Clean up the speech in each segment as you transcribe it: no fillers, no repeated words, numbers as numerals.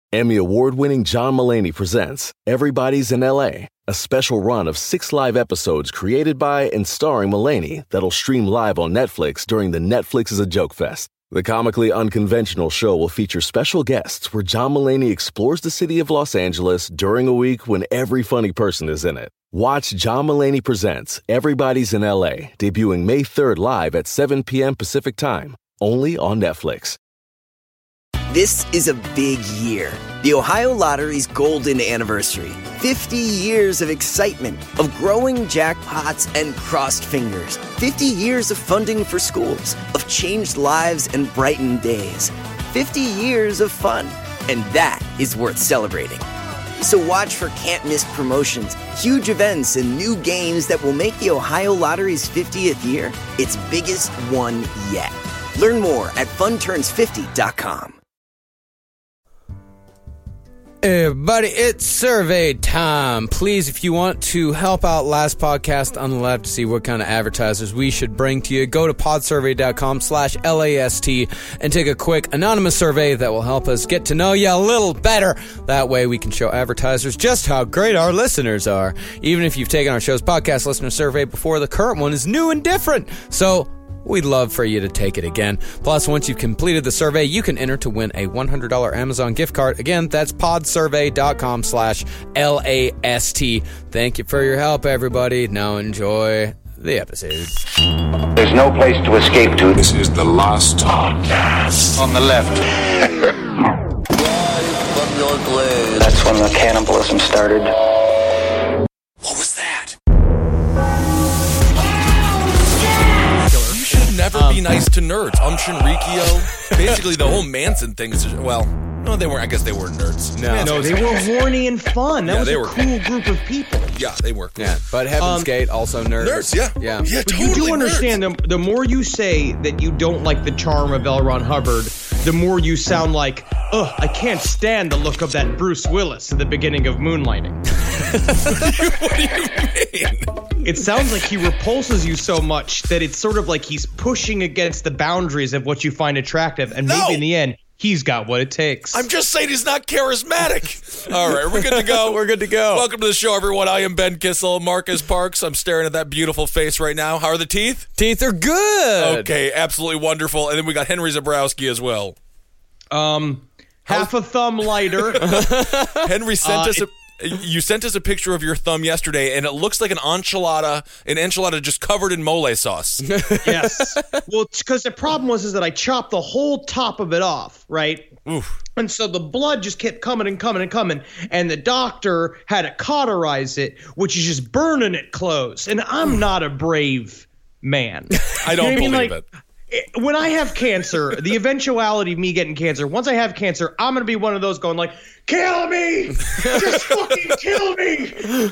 Emmy award-winning John Mulaney presents Everybody's in L.A., a special run of 6 live episodes created by and starring Mulaney that'll stream live on Netflix during the Netflix is a Joke Fest. The comically unconventional show will feature special guests where John Mulaney explores the city of Los Angeles during a week when every funny person is in it. Watch John Mulaney Presents Everybody's in L.A., debuting May 3rd live at 7 p.m. Pacific Time, only on Netflix. This is a big year. The Ohio Lottery's golden anniversary. 50 years of excitement, of growing jackpots and crossed fingers. 50 years of funding for schools, of changed lives and brightened days. 50 years of fun, and that is worth celebrating. So watch for can't-miss promotions, huge events, and new games that will make the Ohio Lottery's 50th year its biggest one yet. Learn more at funturns50.com. Hey everybody, it's survey time. Please, if you want to help out Last Podcast on the Left to see what kind of advertisers we should bring to you, go to podsurvey.com/LAST and take a quick anonymous survey that will help us get to know you a little better. That way we can show advertisers just how great our listeners are. Even if you've taken our show's podcast listener survey before, the current one is new and different. So we'd love for you to take it again. Plus, once you've completed the survey, you can enter to win a $100 Amazon gift card. Again, that's podsurvey.com/LAST. Thank you for your help, everybody. Now enjoy the episode. There's no place to escape to. This is the Last Podcast. On the left. That's when the cannibalism started. What was that? Never be nice to nerds. Shinrikyo. Basically, the whole Manson thing is, well, no, they weren't. I guess they weren't nerds. No, they were horny and fun. That was a cool group of people. Yeah, they were cool. Yeah, but Heaven's Gate, also nerds. Nerds, yeah. Yeah, but But you do understand, the more you say that you don't like the charm of L. Ron Hubbard, the more you sound like, ugh, I can't stand the look of that Bruce Willis at the beginning of Moonlighting. What do you mean? It sounds like he repulses you so much that it's sort of like he's pushing against the boundaries of what you find attractive, and maybe in the end, he's got what it takes. I'm just saying he's not charismatic. All right, we're good to go. We're good to go. Welcome to the show, everyone. I am Ben Kissel, Marcus Parks. I'm staring at that beautiful face right now. How are the teeth? Teeth are good. Okay, absolutely wonderful. And then we got Henry Zabrowski as well. Half a thumb lighter. Henry sent us you sent us a picture of your thumb yesterday, and it looks like an enchilada just covered in mole sauce. Yes. Well, because the problem was that I chopped the whole top of it off, right? Oof. And so the blood just kept coming and coming and coming, and the doctor had to cauterize it, which is just burning it close. And I'm not a brave man. I don't believe it. When I have cancer, the eventuality of me getting cancer, once I have cancer, I'm going to be one of those going like, kill me! Just fucking kill me!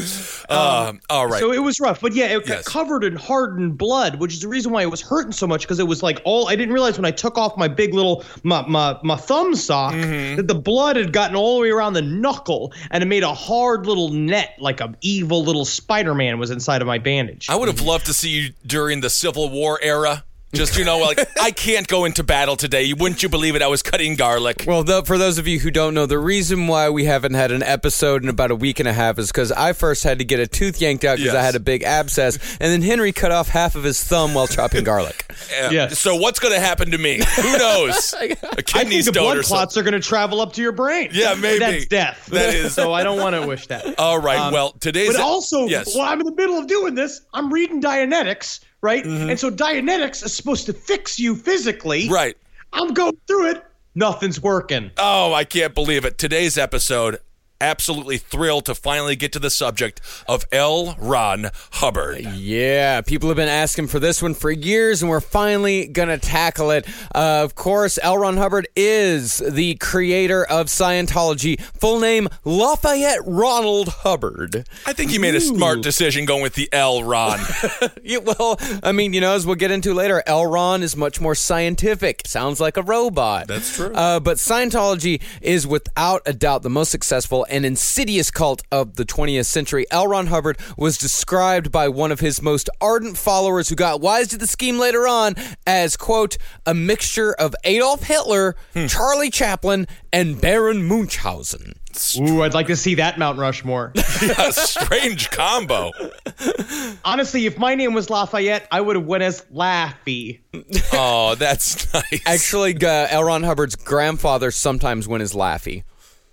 All right. So it was rough. But yeah, it got covered in hardened blood, which is the reason why it was hurting so much, because it was like I didn't realize when I took off my big little, my thumb sock, that the blood had gotten all the way around the knuckle, and it made a hard little net, like an evil little Spider-Man was inside of my bandage. I would have loved to see you during the Civil War era. Just, like, I can't go into battle today. Wouldn't you believe it? I was cutting garlic. Well, for those of you who don't know, the reason why we haven't had an episode in about a week and a half is because I first had to get a tooth yanked out because I had a big abscess, and then Henry cut off half of his thumb while chopping garlic. Yes. So what's going to happen to me? Who knows? A kidney I think the stone blood or clots are going to travel up to your brain. Yeah, maybe. That's death. That is. So I don't want to wish that. All right. Well, today's... But also, while I'm in the middle of doing this, I'm reading Dianetics, right? And so Dianetics is supposed to fix you physically. Right. I'm going through it. Nothing's working. Oh, I can't believe it. Today's episode, absolutely thrilled to finally get to the subject of L. Ron Hubbard. Yeah, people have been asking for this one for years, and we're finally going to tackle it. Of course, L. Ron Hubbard is the creator of Scientology. Full name, Lafayette Ronald Hubbard. I think you made a smart decision going with the L. Ron. Yeah, well, I mean, as we'll get into later, L. Ron is much more scientific. Sounds like a robot. That's true. But Scientology is without a doubt the most successful an insidious cult of the 20th century. L. Ron Hubbard was described by one of his most ardent followers who got wise to the scheme later on as, quote, a mixture of Adolf Hitler, Charlie Chaplin, and Baron Munchausen. Ooh, I'd like to see that Mount Rushmore. Yeah, strange combo. Honestly, if my name was Lafayette, I would have went as Laffy. Oh, that's nice. Actually, L. Ron Hubbard's grandfather sometimes went as Laffy.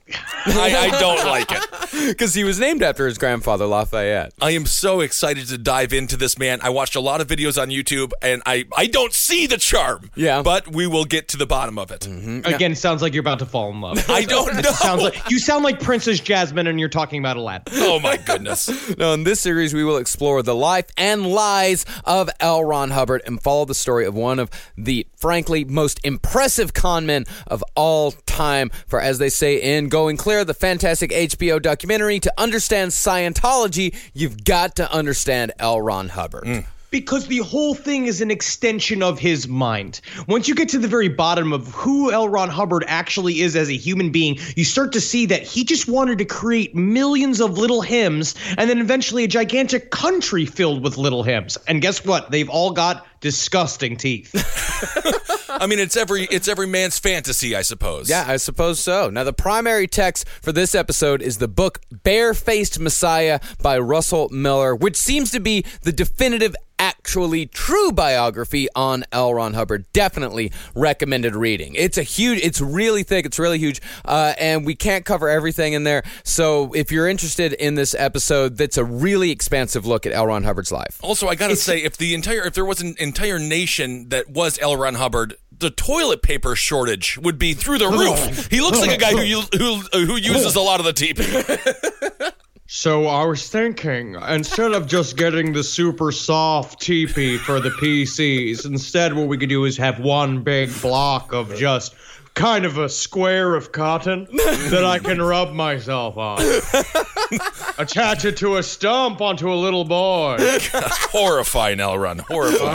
I don't like it. Because he was named after his grandfather, Lafayette. I am so excited to dive into this, man. I watched a lot of videos on YouTube, and I don't see the charm. Yeah. But we will get to the bottom of it. Mm-hmm. Again, it sounds like you're about to fall in love. I don't know. You sound like Princess Jasmine, and you're talking about Aladdin. Oh, my goodness. Now, in this series, we will explore the life and lies of L. Ron Hubbard and follow the story of one of the, frankly, most impressive con men of all time. For, as they say in Going Clear, the fantastic HBO documentary, to understand Scientology, you've got to understand L. Ron Hubbard. Because the whole thing is an extension of his mind. Once you get to the very bottom of who L. Ron Hubbard actually is as a human being, you start to see that he just wanted to create millions of little hymns and then eventually a gigantic country filled with little hymns. And guess what? They've all got disgusting teeth. I mean, it's every man's fantasy, I suppose. Yeah, I suppose so. Now, the primary text for this episode is the book Barefaced Messiah by Russell Miller, which seems to be the definitive, actually true biography on L. Ron Hubbard. Definitely recommended reading. It's really thick, it's really huge, and we can't cover everything in there. So if you're interested in this episode, that's a really expansive look at L. Ron Hubbard's life. Also, I gotta say, if there was an entire nation that was L. Ron Hubbard, the toilet paper shortage would be through the roof. He looks like a guy who uses a lot of the TP. So I was thinking, instead of just getting the super soft TP for the PCs, instead what we could do is have one big block of just kind of a square of cotton that I can rub myself on. Attach it to a stump onto a little boy. Horrifying, L. Ron. Horrifying.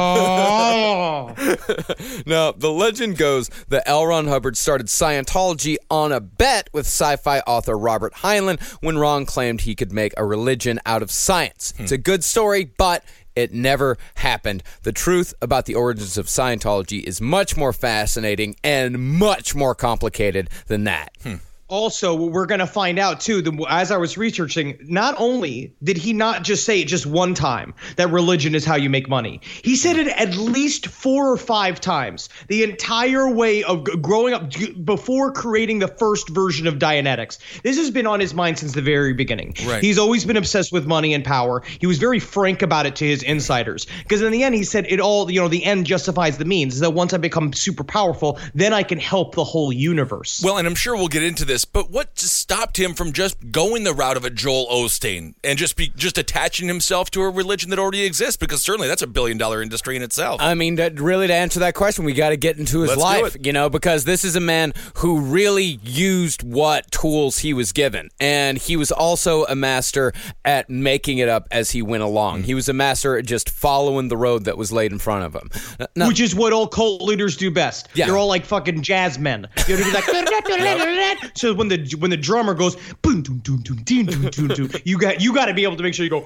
Oh. Now, the legend goes that L. Ron Hubbard started Scientology on a bet with sci-fi author Robert Heinlein when Ron claimed he could make a religion out of science. It's a good story, but it never happened. The truth about the origins of Scientology is much more fascinating and much more complicated than that. Also, we're going to find out, too, as I was researching, not only did he not just say it just one time that religion is how you make money, he said it at least 4 or 5 times the entire way of growing up before creating the first version of Dianetics. This has been on his mind since the very beginning. Right. He's always been obsessed with money and power. He was very frank about it to his insiders because in the end, he said it all, the end justifies the means. That once I become super powerful, then I can help the whole universe. Well, and I'm sure we'll get into this, but what just stopped him from just going the route of a Joel Osteen and just attaching himself to a religion that already exists? Because certainly that's $1 billion industry in itself. I mean, really, to answer that question, we got to get into his life, because this is a man who really used what tools he was given. And he was also a master at making it up as he went along. He was a master at just following the road that was laid in front of him. Now, which is what all cult leaders do best. Yeah. They're all like fucking jazz men. You know, like, so when the drummer goes, boom, doom, doom, doom, doom, doom, doom, doom, you got to be able to make sure you go,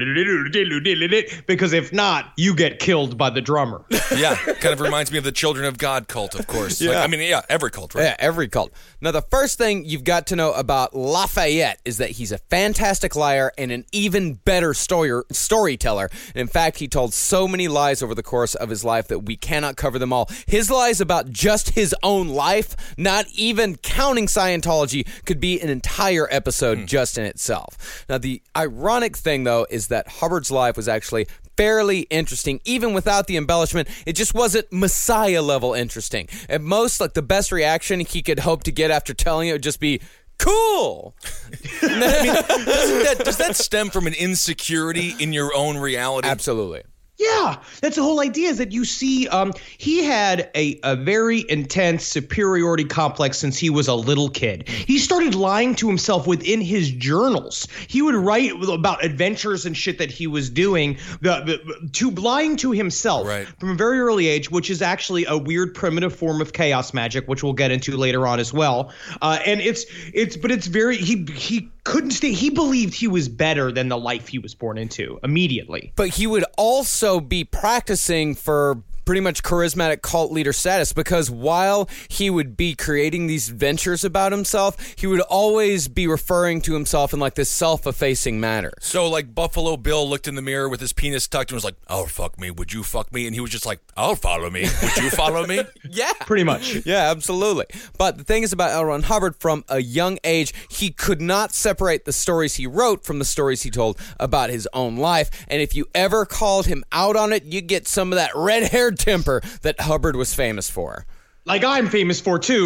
because if not, you get killed by the drummer. Yeah, kind of reminds me of the Children of God cult, of course. Yeah. Every cult, right? Yeah, every cult. Now, the first thing you've got to know about Lafayette is that he's a fantastic liar and an even better storyteller. And in fact, he told so many lies over the course of his life that we cannot cover them all. His lies about just his own life, not even counting Scientology, could be an entire episode just in itself. Now, the ironic thing, though, is that Hubbard's life was actually fairly interesting, even without the embellishment. It just wasn't Messiah-level interesting. At most, like, the best reaction he could hope to get after telling it would just be, cool. Does that stem from an insecurity in your own reality? Absolutely. Yeah, that's the whole idea, is that you see he had a very intense superiority complex since he was a little kid. He started lying to himself within his journals. He would write about adventures and shit that he was doing, lying to himself from a very early age, which is actually a weird primitive form of chaos magic, which we'll get into later on as well. And it's very, he couldn't stay. He believed he was better than the life he was born into immediately. But he would also be practicing for pretty much charismatic cult leader status, because while he would be creating these ventures about himself, he would always be referring to himself in like this self-effacing manner. So like Buffalo Bill looked in the mirror with his penis tucked and was like, "Oh, fuck me. Would you fuck me?" And he was just like, "I'll follow me. Would you follow me?" Yeah. Pretty much. Yeah, absolutely. But the thing is about L. Ron Hubbard, from a young age, he could not separate the stories he wrote from the stories he told about his own life. And if you ever called him out on it, you get some of that red-haired temper that Hubbard was famous for. Like I'm famous for, too.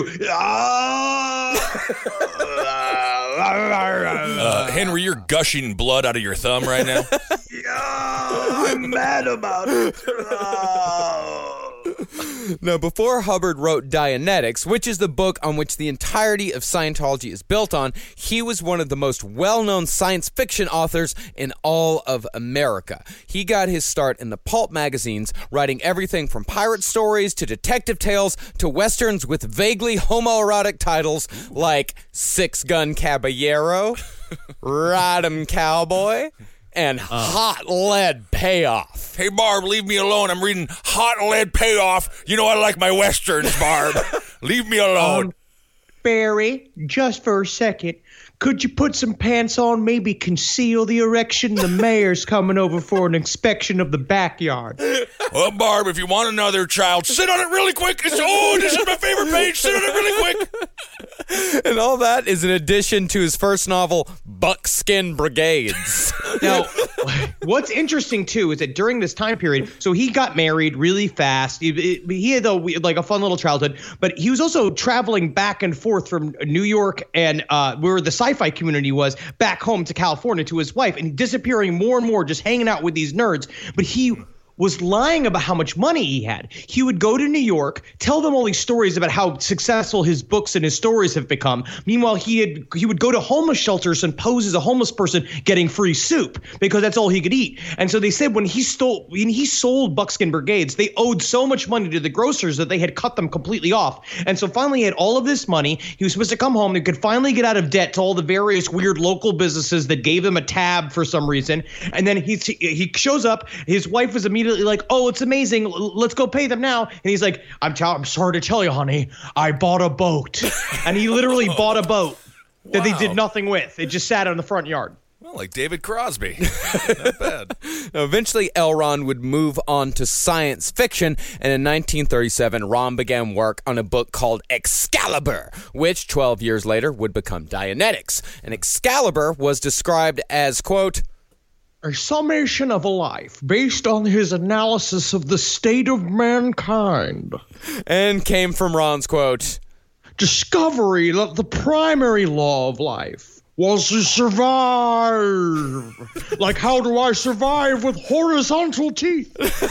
Henry, you're gushing blood out of your thumb right now. I'm mad about it. Now, before Hubbard wrote Dianetics, which is the book on which the entirety of Scientology is built on, he was one of the most well-known science fiction authors in all of America. He got his start in the pulp magazines, writing everything from pirate stories to detective tales to westerns with vaguely homoerotic titles like Six Gun Caballero, Ride 'em Cowboy, and Hot Lead Payoff. Hey, Barb, leave me alone. I'm reading Hot Lead Payoff. You know I like my westerns, Barb. Leave me alone. Barry, just for a second, could you put some pants on, maybe conceal the erection? The mayor's coming over for an inspection of the backyard. Well, Barb, if you want another child, sit on it really quick. This is my favorite page. Sit on it really quick. And all that is in addition to his first novel, Buckskin Brigades. Now, what's interesting, too, is that during this time period, so he got married really fast. He had a fun little childhood, but he was also traveling back and forth from New York and where the sci-fi community was, back home to California to his wife, and disappearing more and more, just hanging out with these nerds. But he was lying about how much money he had. He would go to New York, tell them all these stories about how successful his books and his stories have become. Meanwhile, he would go to homeless shelters and pose as a homeless person getting free soup because that's all he could eat. And so they said when he sold Buckskin Brigades, they owed so much money to the grocers that they had cut them completely off. And so finally he had all of this money. He was supposed to come home. He could finally get out of debt to all the various weird local businesses that gave him a tab for some reason. And then he shows up. His wife was immediately like, "Oh, it's amazing. Let's go pay them now." And he's like, I'm sorry to tell you, honey, I bought a boat. And he literally bought a boat that they did nothing with. It just sat in the front yard. Well, like David Crosby. Not bad. Now, eventually, L. Ron would move on to science fiction, and in 1937, Ron began work on a book called Excalibur, which 12 years later would become Dianetics. And Excalibur was described as, quote, a summation of a life based on his analysis of the state of mankind. And came from Ron's quote, discovery that the primary law of life was to survive. Like, how do I survive with horizontal teeth?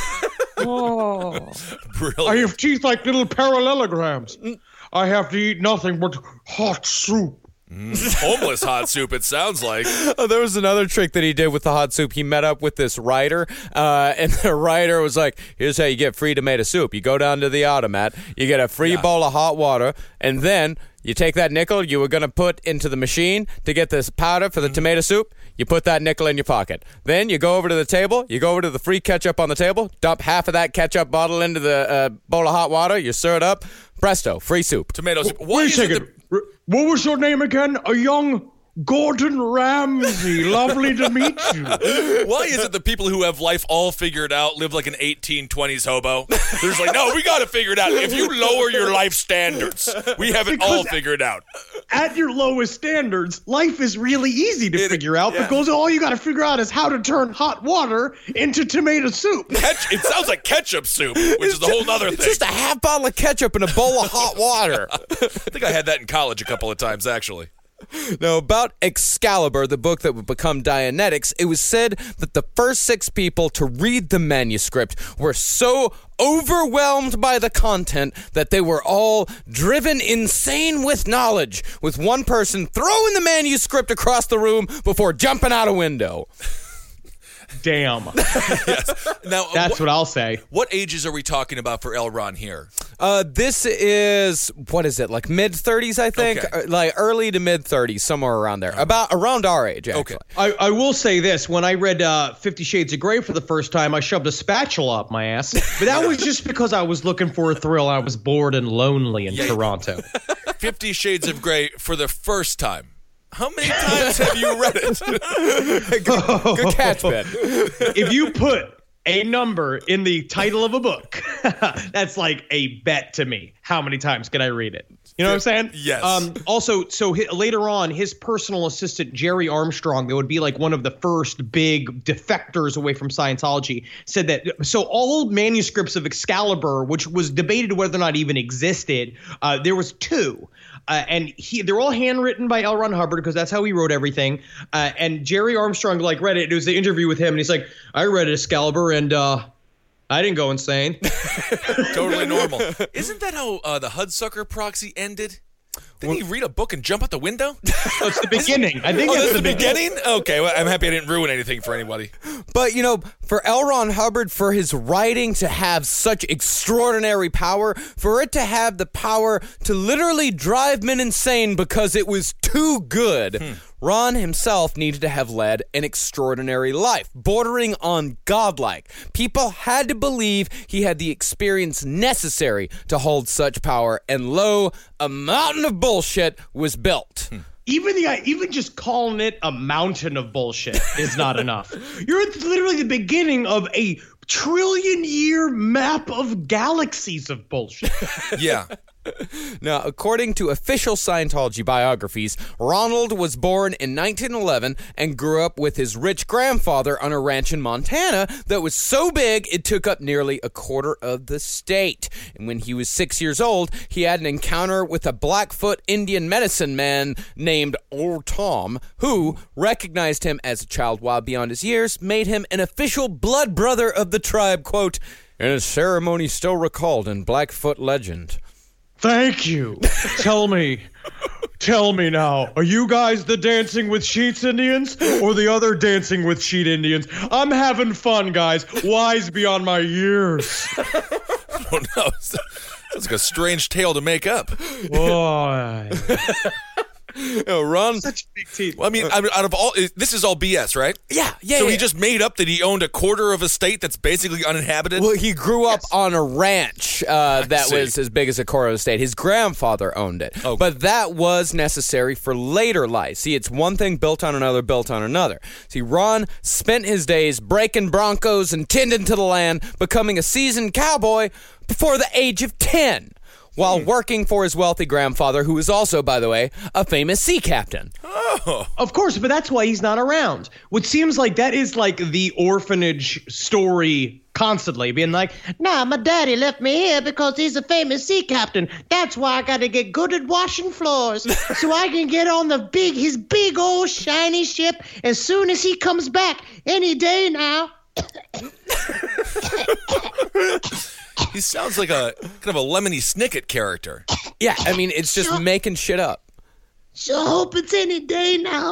Oh. Brilliant. I have teeth like little parallelograms. I have to eat nothing but hot soup. Homeless hot soup, it sounds like. Oh, there was another trick that he did with the hot soup. He met up with this writer, and the writer was like, here's how you get free tomato soup. You go down to the automat, you get a free bowl of hot water, and then you take that nickel you were going to put into the machine to get this powder for the tomato soup, you put that nickel in your pocket. Then you go over to the table, you go over to the free ketchup on the table, dump half of that ketchup bottle into the bowl of hot water, you stir it up, presto, free soup. Tomato soup. Wait a second. What was your name again? A young Gordon Ramsay. Lovely to meet you. Why is it the people who have life all figured out live like an 1820s hobo? They're just like, no, we got to figure it out. If you lower your life standards, we have it all figured out. At your lowest standards, life is really easy to figure out because all you got to figure out is how to turn hot water into tomato soup. It sounds like ketchup soup, which is a whole other thing. It's just a half bottle of ketchup in a bowl of hot water. I think I had that in college a couple of times, actually. Now, about Excalibur, the book that would become Dianetics, it was said that the first 6 people to read the manuscript were so overwhelmed by the content that they were all driven insane with knowledge, with one person throwing the manuscript across the room before jumping out a window. Damn. Yes. Now, That's what I'll say. What ages are we talking about for L. Ron here? This is, what is it, like mid-30s, I think? Okay. Like early to mid-30s, somewhere around there. Around our age, actually. Okay. I will say this. When I read 50 Shades of Grey for the first time, I shoved a spatula up my ass. But that was just because I was looking for a thrill. I was bored and lonely in Toronto. 50 Shades of Grey for the first time. How many times have you read it? Good catch, Ben. If you put a number in the title of a book, that's like a bet to me. How many times can I read it? You know what I'm saying? Yes. Also, later on, his personal assistant, Jerry Armstrong, that would be like one of the first big defectors away from Scientology, said that, so all manuscripts of Excalibur, which was debated whether or not even existed, there was 2. And they're all handwritten by L. Ron Hubbard because that's how he wrote everything. And Jerry Armstrong read it. It was the interview with him, and he's like, "I read Excalibur, and I didn't go insane." Totally normal. Isn't that how the Hudsucker proxy ended? Didn't he read a book and jump out the window? Oh, it's the beginning. I think it's the beginning. Okay, well, I'm happy I didn't ruin anything for anybody. But, for L. Ron Hubbard, for his writing to have such extraordinary power, for it to have the power to literally drive men insane because it was too good, Ron himself needed to have led an extraordinary life, bordering on godlike. People had to believe he had the experience necessary to hold such power, and lo, a mountain of bullshit was built. Even just calling it a mountain of bullshit is not enough. You're at literally the beginning of a trillion-year map of galaxies of bullshit. Yeah. Now, according to official Scientology biographies, Ronald was born in 1911 and grew up with his rich grandfather on a ranch in Montana that was so big it took up nearly a quarter of the state. And when he was 6 years old, he had an encounter with a Blackfoot Indian medicine man named Old Tom, who recognized him as a child while beyond his years, made him an official blood brother of the tribe, quote, in a ceremony still recalled in Blackfoot legend. Thank you. Tell me now, are you guys the Dancing with Sheets Indians or the other Dancing with Sheet Indians? I'm having fun, guys. Wise beyond my years. Oh, no. That's like a strange tale to make up. Boy. Ron. Such big teeth. Well, I mean, out of all, this is all BS, right? Yeah. So he just made up that he owned a quarter of a state that's basically uninhabited? Well, he grew up on a ranch that see. was as big as a quarter of the state. His grandfather owned it. Oh. But that was necessary for later life. See, it's one thing built on another. See, Ron spent his days breaking broncos and tending to the land, becoming a seasoned cowboy before the age of 10. While working for his wealthy grandfather, who was also, by the way, a famous sea captain. Oh. Of course, but that's why he's not around. What seems like that is like the orphanage story constantly, being like, nah, my daddy left me here because he's a famous sea captain. That's why I got to get good at washing floors so I can get on his big old shiny ship as soon as he comes back any day now. He sounds like a kind of a Lemony Snicket character. Yeah, I mean, it's just making shit up. Sure hope it's any day now.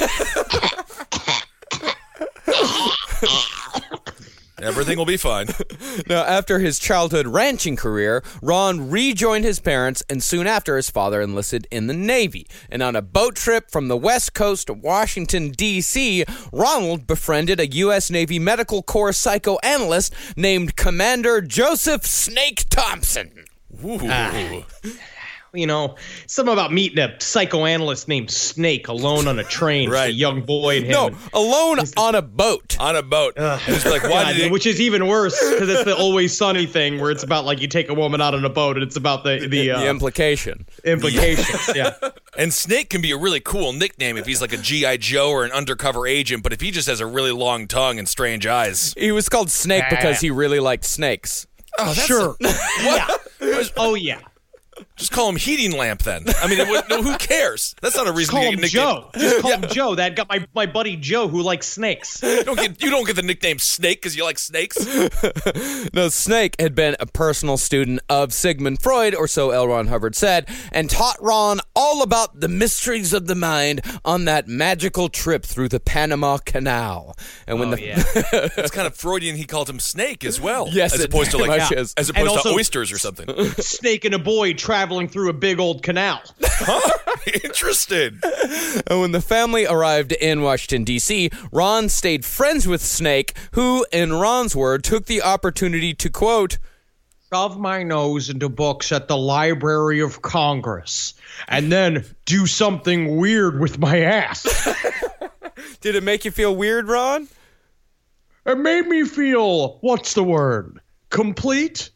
Everything will be fine. Now, after his childhood ranching career, Ron rejoined his parents, and soon after, his father enlisted in the Navy. And on a boat trip from the West Coast to Washington, D.C., Ronald befriended a U.S. Navy Medical Corps psychoanalyst named Commander Joseph Snake Thompson. Ooh. You know, something about meeting a psychoanalyst named Snake alone on a train. Right. A young boy and him. No, alone on a boat. On a boat. It's like, why did he... Which is even worse because it's the Always Sunny thing where it's about like you take a woman out on a boat and it's about the implication. Implications, yeah. And Snake can be a really cool nickname if he's like a G.I. Joe or an undercover agent, but if he just has a really long tongue and strange eyes. He was called Snake because he really liked snakes. Oh, that's Sure. What? Oh, yeah. Just call him Heating Lamp then. I mean, who cares? That's not a reason Call to him get nickname. Joe. Just call him Joe. That got my buddy Joe who likes snakes. You don't get the nickname Snake because you like snakes. No, Snake had been a personal student of Sigmund Freud, or so L. Ron Hubbard said, and taught Ron all about the mysteries of the mind on that magical trip through the Panama Canal. And when It's kind of Freudian. He called him Snake as well. Yes, as it opposed to very much is. as opposed to also- oysters or something. Snake and a boy traveling through a big old canal. Interesting. And when the family arrived in Washington, D.C., Ron stayed friends with Snake, who, in Ron's word, took the opportunity to, quote, shove my nose into books at the Library of Congress and then do something weird with my ass. Did it make you feel weird, Ron? It made me feel, what's the word? Complete?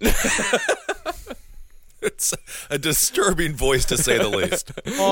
It's a disturbing voice, to say the least.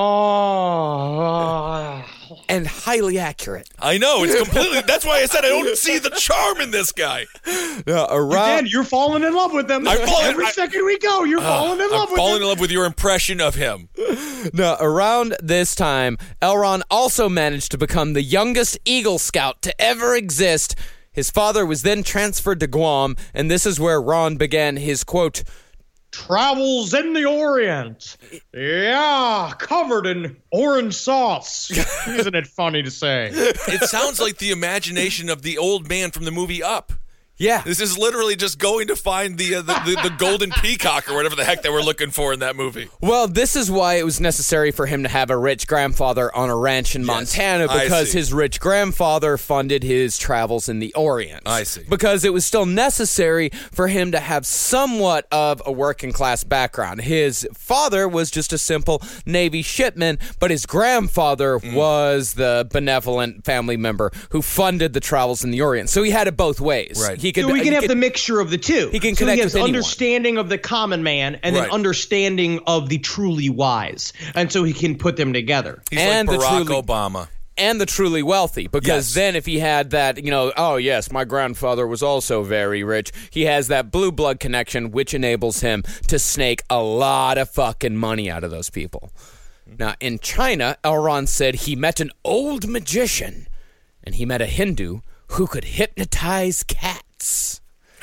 And highly accurate. I know. It's completely... That's why I said I don't see the charm in this guy. Dan, you're falling in love with them. Every second we go, you're falling in love with falling him. in love with your impression of him. Now, around this time, L. Ron also managed to become the youngest Eagle Scout to ever exist. His father was then transferred to Guam, and this is where Ron began his, quote, Travels in the Orient. Yeah, covered in orange sauce. Isn't it funny to say? It sounds like the imagination of the old man from the movie Up. yeah. This is literally just going to find the golden peacock or whatever the heck they were looking for in that movie. Well, this is why it was necessary for him to have a rich grandfather on a ranch in Montana, I because see. his rich grandfather funded his travels in the Orient. I see. Because it was still necessary for him to have somewhat of a working class background. His father was just a simple Navy shipman, but his grandfather was the benevolent family member who funded the travels in the Orient. So he had it both ways. Right. He could, So we can he have could- the mixture of the two. He can so connect he has with anyone. understanding of the common man and Right. then understanding of the truly wise. And so he can put them together. He's And like the Barack truly- Obama. and the truly wealthy, because Yes. then if he had that, oh yes, my grandfather was also very rich, he has that blue blood connection, which enables him to snake a lot of fucking money out of those people. Now, in China, L. Ron said he met an old magician, and he met a Hindu who could hypnotize cats.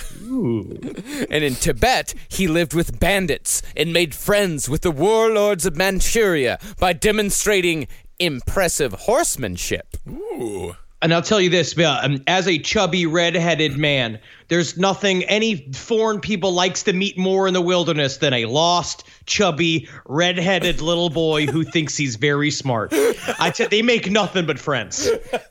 And in Tibet, he lived with bandits and made friends with the warlords of Manchuria by demonstrating impressive horsemanship. Ooh. And I'll tell you this, as a chubby, red-headed man, there's nothing any foreign people likes to meet more in the wilderness than a lost, chubby, red-headed little boy who thinks he's very smart. They make nothing but friends.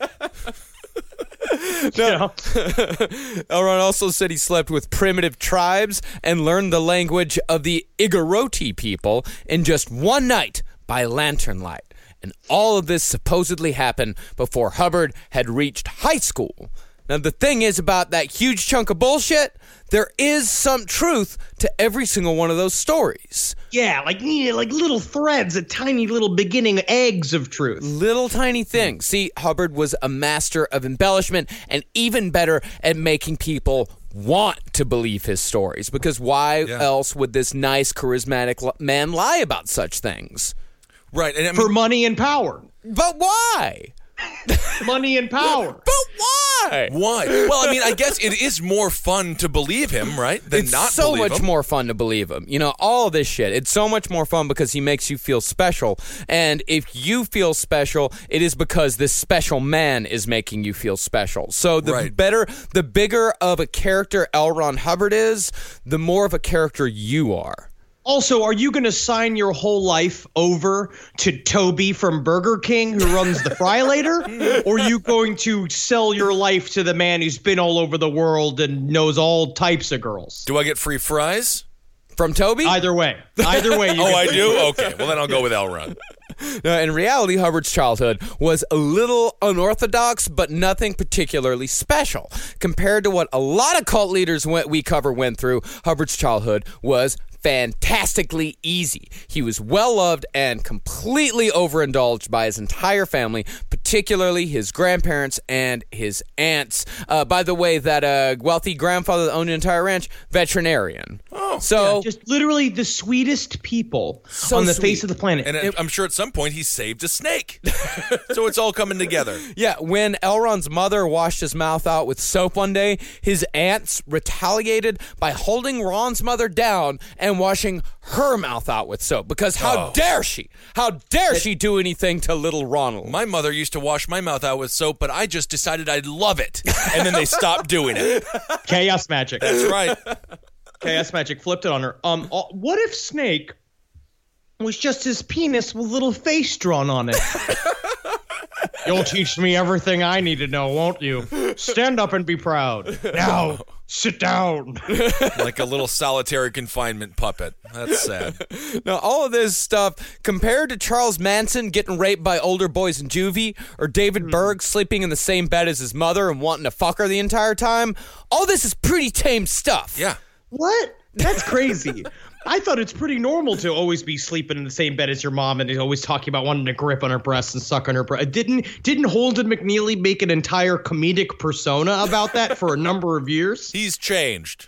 No. L. Ron also said he slept with primitive tribes and learned the language of the Igoroti people in just one night by lantern light. And all of this supposedly happened before Hubbard had reached high school. Now, the thing is about that huge chunk of bullshit, there is some truth to every single one of those stories. Yeah, like little threads, a tiny little beginning eggs of truth. Little tiny things. See, Hubbard was a master of embellishment and even better at making people want to believe his stories. Because why else would this nice, charismatic man lie about such things? Right. And I mean, For money and power. But why? Money and power. But why? why? Well, I mean, I guess it is more fun to believe him, right? Than It's not so believe much him. more fun to believe him. All of this shit. It's so much more fun because he makes you feel special. And if you feel special, it is because this special man is making you feel special. So the bigger of a character L. Ron Hubbard is, the more of a character you are. Also, are you going to sign your whole life over to Toby from Burger King who runs the Frylater? Or are you going to sell your life to the man who's been all over the world and knows all types of girls? Do I get free fries? From Toby? Either way. You Oh, get I free. do? Okay. Well, then I'll go with L. Ron. Now, in reality, Hubbard's childhood was a little unorthodox, but nothing particularly special. Compared to what a lot of cult leaders we cover went through, Hubbard's childhood was fantastically easy. He was well-loved and completely overindulged by his entire family, particularly particularly his grandparents and his aunts. By the way, that wealthy grandfather that owned an entire ranch, veterinarian. Oh, so just literally the sweetest people on the face of the planet. And I'm sure at some point he saved a snake. So it's all coming together. yeah, when Elron's mother washed his mouth out with soap one day, his aunts retaliated by holding Ron's mother down and washing her mouth out with soap. Because how dare she? How dare she do anything to little Ronald? My mother used to wash my mouth out with soap, but I just decided I'd love it. And then they stopped doing it. Chaos magic. That's right. Chaos magic flipped it on her. What if Snake was just his penis with a little face drawn on it? You'll teach me everything I need to know, won't you? Stand up and be proud. Now, sit down. Like a little solitary confinement puppet. That's sad. Now, all of this stuff, compared to Charles Manson getting raped by older boys in juvie, or David Berg sleeping in the same bed as his mother and wanting to fuck her the entire time, all this is pretty tame stuff. Yeah. What? That's crazy. I thought it's pretty normal to always be sleeping in the same bed as your mom and always talking about wanting to grip on her breasts and suck on her breast. Didn't Holden McNeely make an entire comedic persona about that for a number of years? He's changed.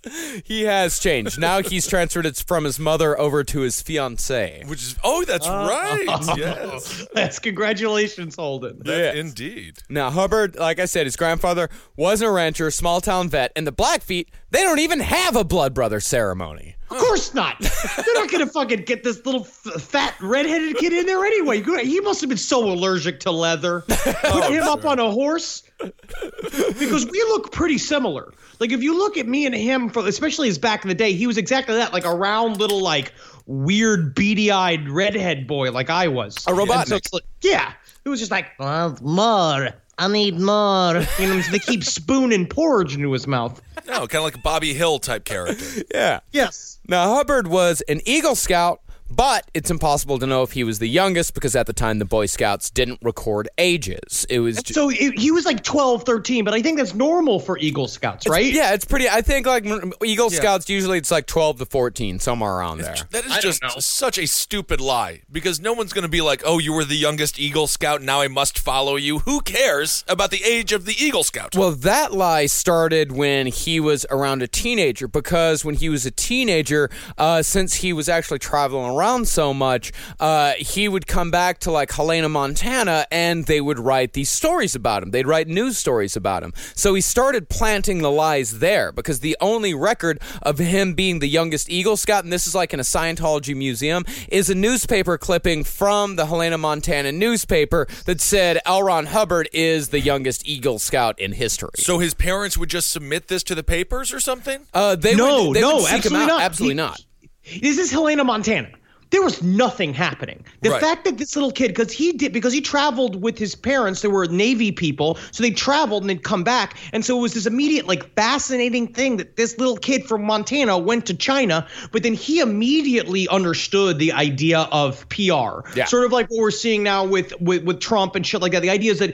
He has changed. Now he's transferred it from his mother over to his fiancée. Which is, that's right. Yes. That's congratulations, Holden. Indeed. Now, Hubbard, like I said, his grandfather was a rancher, small-town vet, and the Blackfeet, they don't even have a blood brother ceremony. Of course not. They're not going to fucking get this little fat redheaded kid in there anyway. He must have been so allergic to leather. Put him up on a horse. Because we look pretty similar. Like, if you look at me and him, especially as back in the day, he was exactly that, like a round little, like, weird, beady-eyed redhead boy like I was. A Robotnik. So yeah. It was just like, more. I need more. You know, they keep spooning porridge into his mouth. No, kind of like a Bobby Hill type character. Yeah. Yes. Now, Hubbard was an Eagle Scout, but it's impossible to know if he was the youngest because at the time the Boy Scouts didn't record ages. It was So he was like 12, 13, but I think that's normal for Eagle Scouts, right? Yeah, it's pretty. I think like Eagle Scouts usually it's like 12 to 14, somewhere around there. That is just such a stupid lie because no one's going to be like, oh, you were the youngest Eagle Scout, now I must follow you. Who cares about the age of the Eagle Scout? Well, that lie started when he was around a teenager because when he was a teenager, since he was actually traveling around so much, he would come back to like Helena, Montana, and they would write these stories about him. They'd write news stories about him. So he started planting the lies there because the only record of him being the youngest Eagle Scout, and this is like in a Scientology museum, is a newspaper clipping from the Helena, Montana newspaper that said L. Ron Hubbard is the youngest Eagle Scout in history. So his parents would just submit this to the papers or something? They would seek him absolutely out. not. Absolutely not. This is Helena, Montana. There was nothing happening. The fact that this little kid, because he traveled with his parents, they were Navy people, so they traveled and they'd come back, and so it was this immediate, like, fascinating thing that this little kid from Montana went to China, but then he immediately understood the idea of PR. Yeah. Sort of like what we're seeing now with Trump and shit like that. The idea is that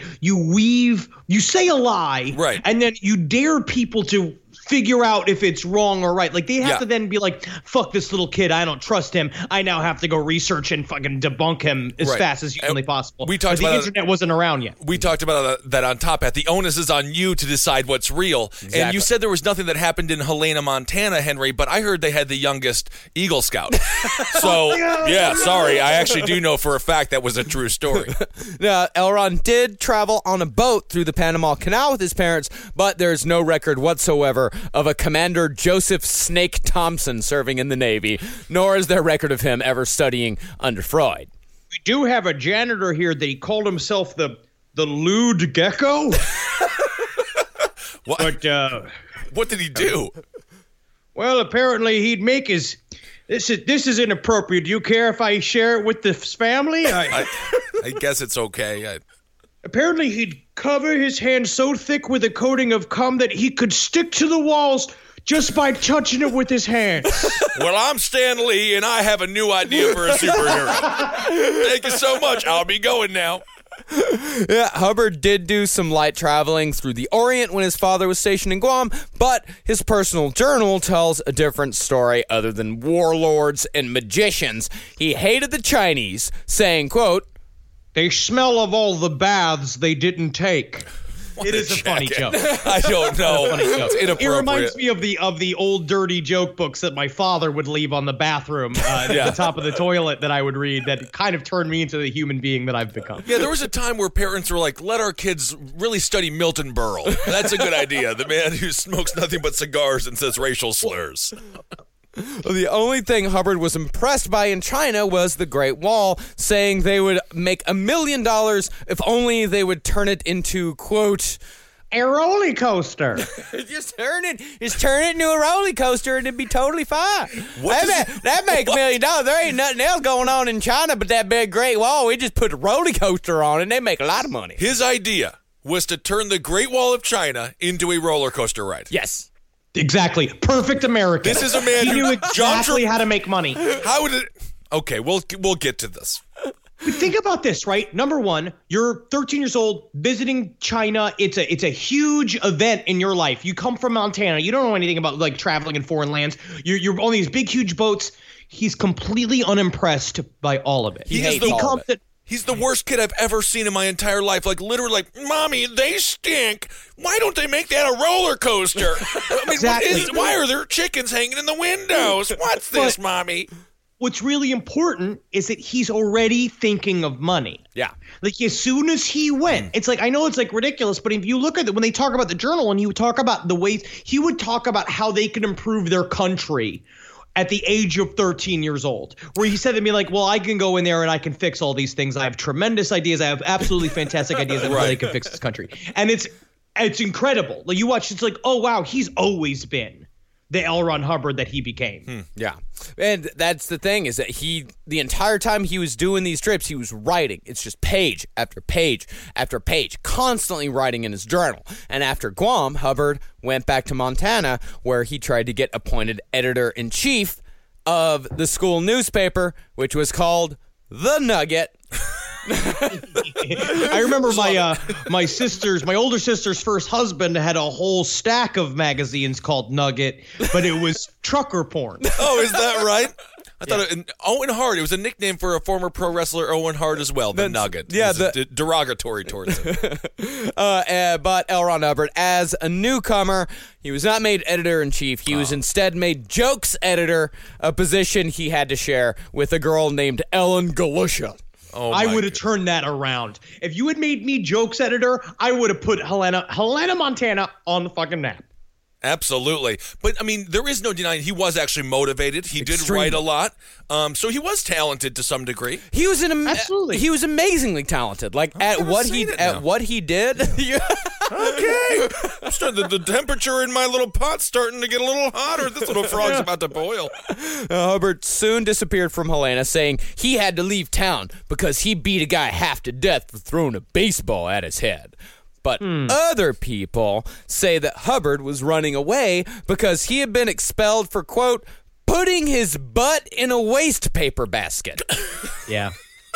you say a lie, right, and then you dare people to figure out if it's wrong or right. Like they have to then be like, fuck this little kid, I don't trust him. I now have to go research and fucking debunk him as fast as humanly possible. We talked about the internet wasn't around yet. We talked about that on Top Hat. The onus is on you to decide what's real. Exactly. And you said there was nothing that happened in Helena, Montana, Henry, but I heard they had the youngest Eagle Scout. So, yeah, sorry. I actually do know for a fact that was a true story. Now, L. Ron did travel on a boat through the Panama Canal with his parents, but there's no record whatsoever of a Commander Joseph Snake Thompson serving in the Navy, nor is there record of him ever studying under Freud. We do have a janitor here that he called himself the lewd gecko. What? But what did he do? Well, apparently he'd make his. This is inappropriate. Do you care if I share it with the family? I guess it's okay. Apparently, he'd cover his hands so thick with a coating of cum that he could stick to the walls just by touching it with his hands. Well, I'm Stan Lee, and I have a new idea for a superhero. Thank you so much. I'll be going now. Yeah, Hubbard did do some light traveling through the Orient when his father was stationed in Guam, but his personal journal tells a different story other than warlords and magicians. He hated the Chinese, saying, quote, They smell of all the baths they didn't take. It is a funny joke. I don't know. It's inappropriate. It reminds me of the old dirty joke books that my father would leave on the bathroom at the top of the toilet that I would read that kind of turned me into the human being that I've become. Yeah, there was a time where parents were like, let our kids really study Milton Berle. That's a good idea. The man who smokes nothing but cigars and says racial slurs. The only thing Hubbard was impressed by in China was the Great Wall, saying they would make $1 million if only they would turn it into, quote, a roller coaster. Just turn it into a roller coaster and it'd be totally fine. That make $1 million. There ain't nothing else going on in China but that big Great Wall. We just put a roller coaster on it and they make a lot of money. His idea was to turn the Great Wall of China into a roller coaster ride. Yes. Exactly. Perfect American. This is a man who knew exactly how to make money. How would it? Okay, we'll get to this. But think about this, right? Number one, you're 13 years old, visiting China. It's a huge event in your life. You come from Montana. You don't know anything about like traveling in foreign lands. You're on these big, huge boats. He's completely unimpressed by all of it. He hates all of it. He's the worst kid I've ever seen in my entire life. Like, literally, like, Mommy, they stink. Why don't they make that a roller coaster? I mean, exactly. Why are there chickens hanging in the windows? What's this, Mommy? What's really important is that he's already thinking of money. Yeah. Like, as soon as he went, it's like, I know it's like ridiculous, but if you look at it, when they talk about the journal and you talk about the ways, he would talk about how they could improve their country at the age of 13 years old, where he said to me like, well, I can go in there and I can fix all these things. I have tremendous ideas. I have absolutely fantastic ideas on how they can fix this country. And it's incredible. Like you watch, it's like, oh, wow, he's always been the L. Ron Hubbard that he became. Yeah. And that's the thing is that the entire time he was doing these trips, he was writing. It's just page after page after page, constantly writing in his journal. And after Guam, Hubbard went back to Montana, where he tried to get appointed editor-in-chief of the school newspaper, which was called The Nugget. I remember my older sister's first husband had a whole stack of magazines called Nugget, but it was trucker porn. Oh, is that right? I thought Owen Hart. It was a nickname for a former pro wrestler, Owen Hart, as well. The Nugget. Yeah, derogatory towards him. But L. Ron Hubbard, as a newcomer, he was not made editor-in-chief. He was instead made jokes editor, a position he had to share with a girl named Ellen Galusha. Oh, I would have turned that around. If you had made me jokes editor, I would have put Helena Montana on the fucking map. Absolutely. But, I mean, there is no denying he was actually motivated. He did write a lot. So he was talented to some degree. He was Absolutely. He was amazingly talented. Like at what he did. Okay. The temperature in my little pot's starting to get a little hotter. This little frog's about to boil. Hubbard soon disappeared from Helena, saying he had to leave town because he beat a guy half to death for throwing a baseball at his head. But other people say that Hubbard was running away because he had been expelled for, quote, putting his butt in a waste paper basket. Yeah.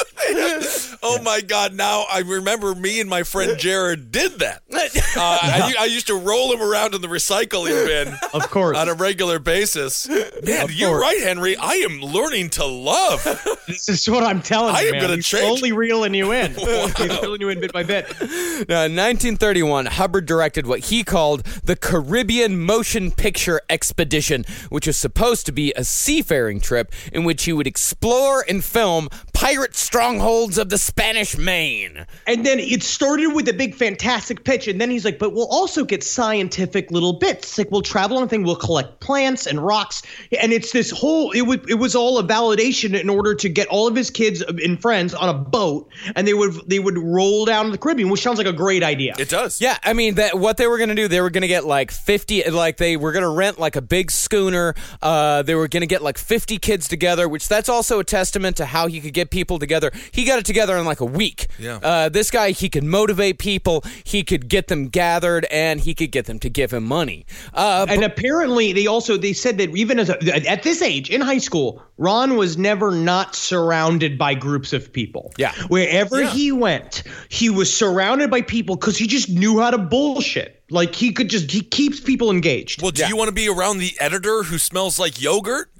Oh, my God. Now I remember me and my friend Jared did that. I used to roll him around in the recycling bin. Of course. On a regular basis. Man, you're right, Henry. I am learning to love. This is what I'm telling you, man. I am going to change. Slowly reeling you in. He's reeling you in bit by bit. Now, in 1931, Hubbard directed what he called the Caribbean Motion Picture Expedition, which was supposed to be a seafaring trip in which he would explore and film pirate strongholds of the Spanish Main. And then it started with a big fantastic pitch, and then he's like, but we'll also get scientific little bits. Like, we'll travel on a thing, we'll collect plants and rocks, and it's this whole, it was all a validation in order to get all of his kids and friends on a boat, and they would roll down to the Caribbean, which sounds like a great idea. It does. Yeah, I mean, what they were going to do, they were going to get like 50, like they were going to rent like a big schooner. They were going to get like 50 kids together, which that's also a testament to how he could get people together. He got it together in like a week. Yeah. This guy, he could motivate people, he could get them gathered, and he could get them to give him money. And apparently they said that even at this age in high school, Ron was never not surrounded by groups of people. Yeah. Wherever he went, he was surrounded by people because he just knew how to bullshit. Like he keeps people engaged. Well, do you want to be around the editor who smells like yogurt?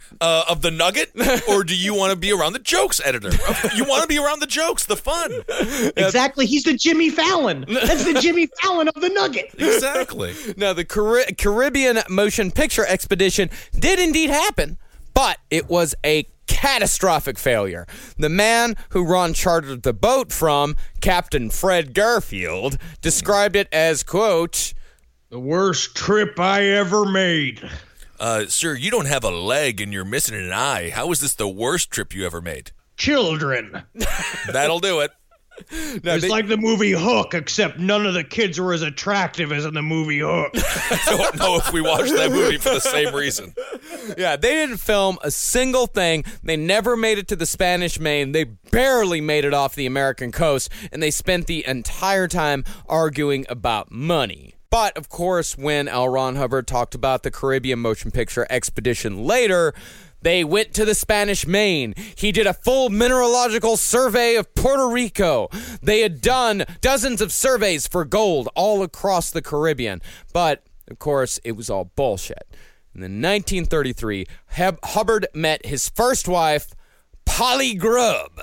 of the Nugget, or do you want to be around the jokes editor? You want to be around the jokes, the fun. Exactly. He's the Jimmy Fallon. That's the Jimmy Fallon of the Nugget. Exactly. Now, the Caribbean Motion Picture Expedition did indeed happen, but it was a catastrophic failure. The man who Ron chartered the boat from, Captain Fred Garfield, described it as, quote, the worst trip I ever made. Sir, you don't have a leg and you're missing an eye. How is this the worst trip you ever made? Children. That'll do it. It's like the movie Hook, except none of the kids were as attractive as in the movie Hook. I don't know if we watched that movie for the same reason. Yeah, they didn't film a single thing. They never made it to the Spanish Main. They barely made it off the American coast, and they spent the entire time arguing about money. But, of course, when L. Ron Hubbard talked about the Caribbean Motion Picture Expedition later, they went to the Spanish Main. He did a full mineralogical survey of Puerto Rico. They had done dozens of surveys for gold all across the Caribbean. But, of course, it was all bullshit. And in 1933, Hubbard met his first wife, Polly Grubb.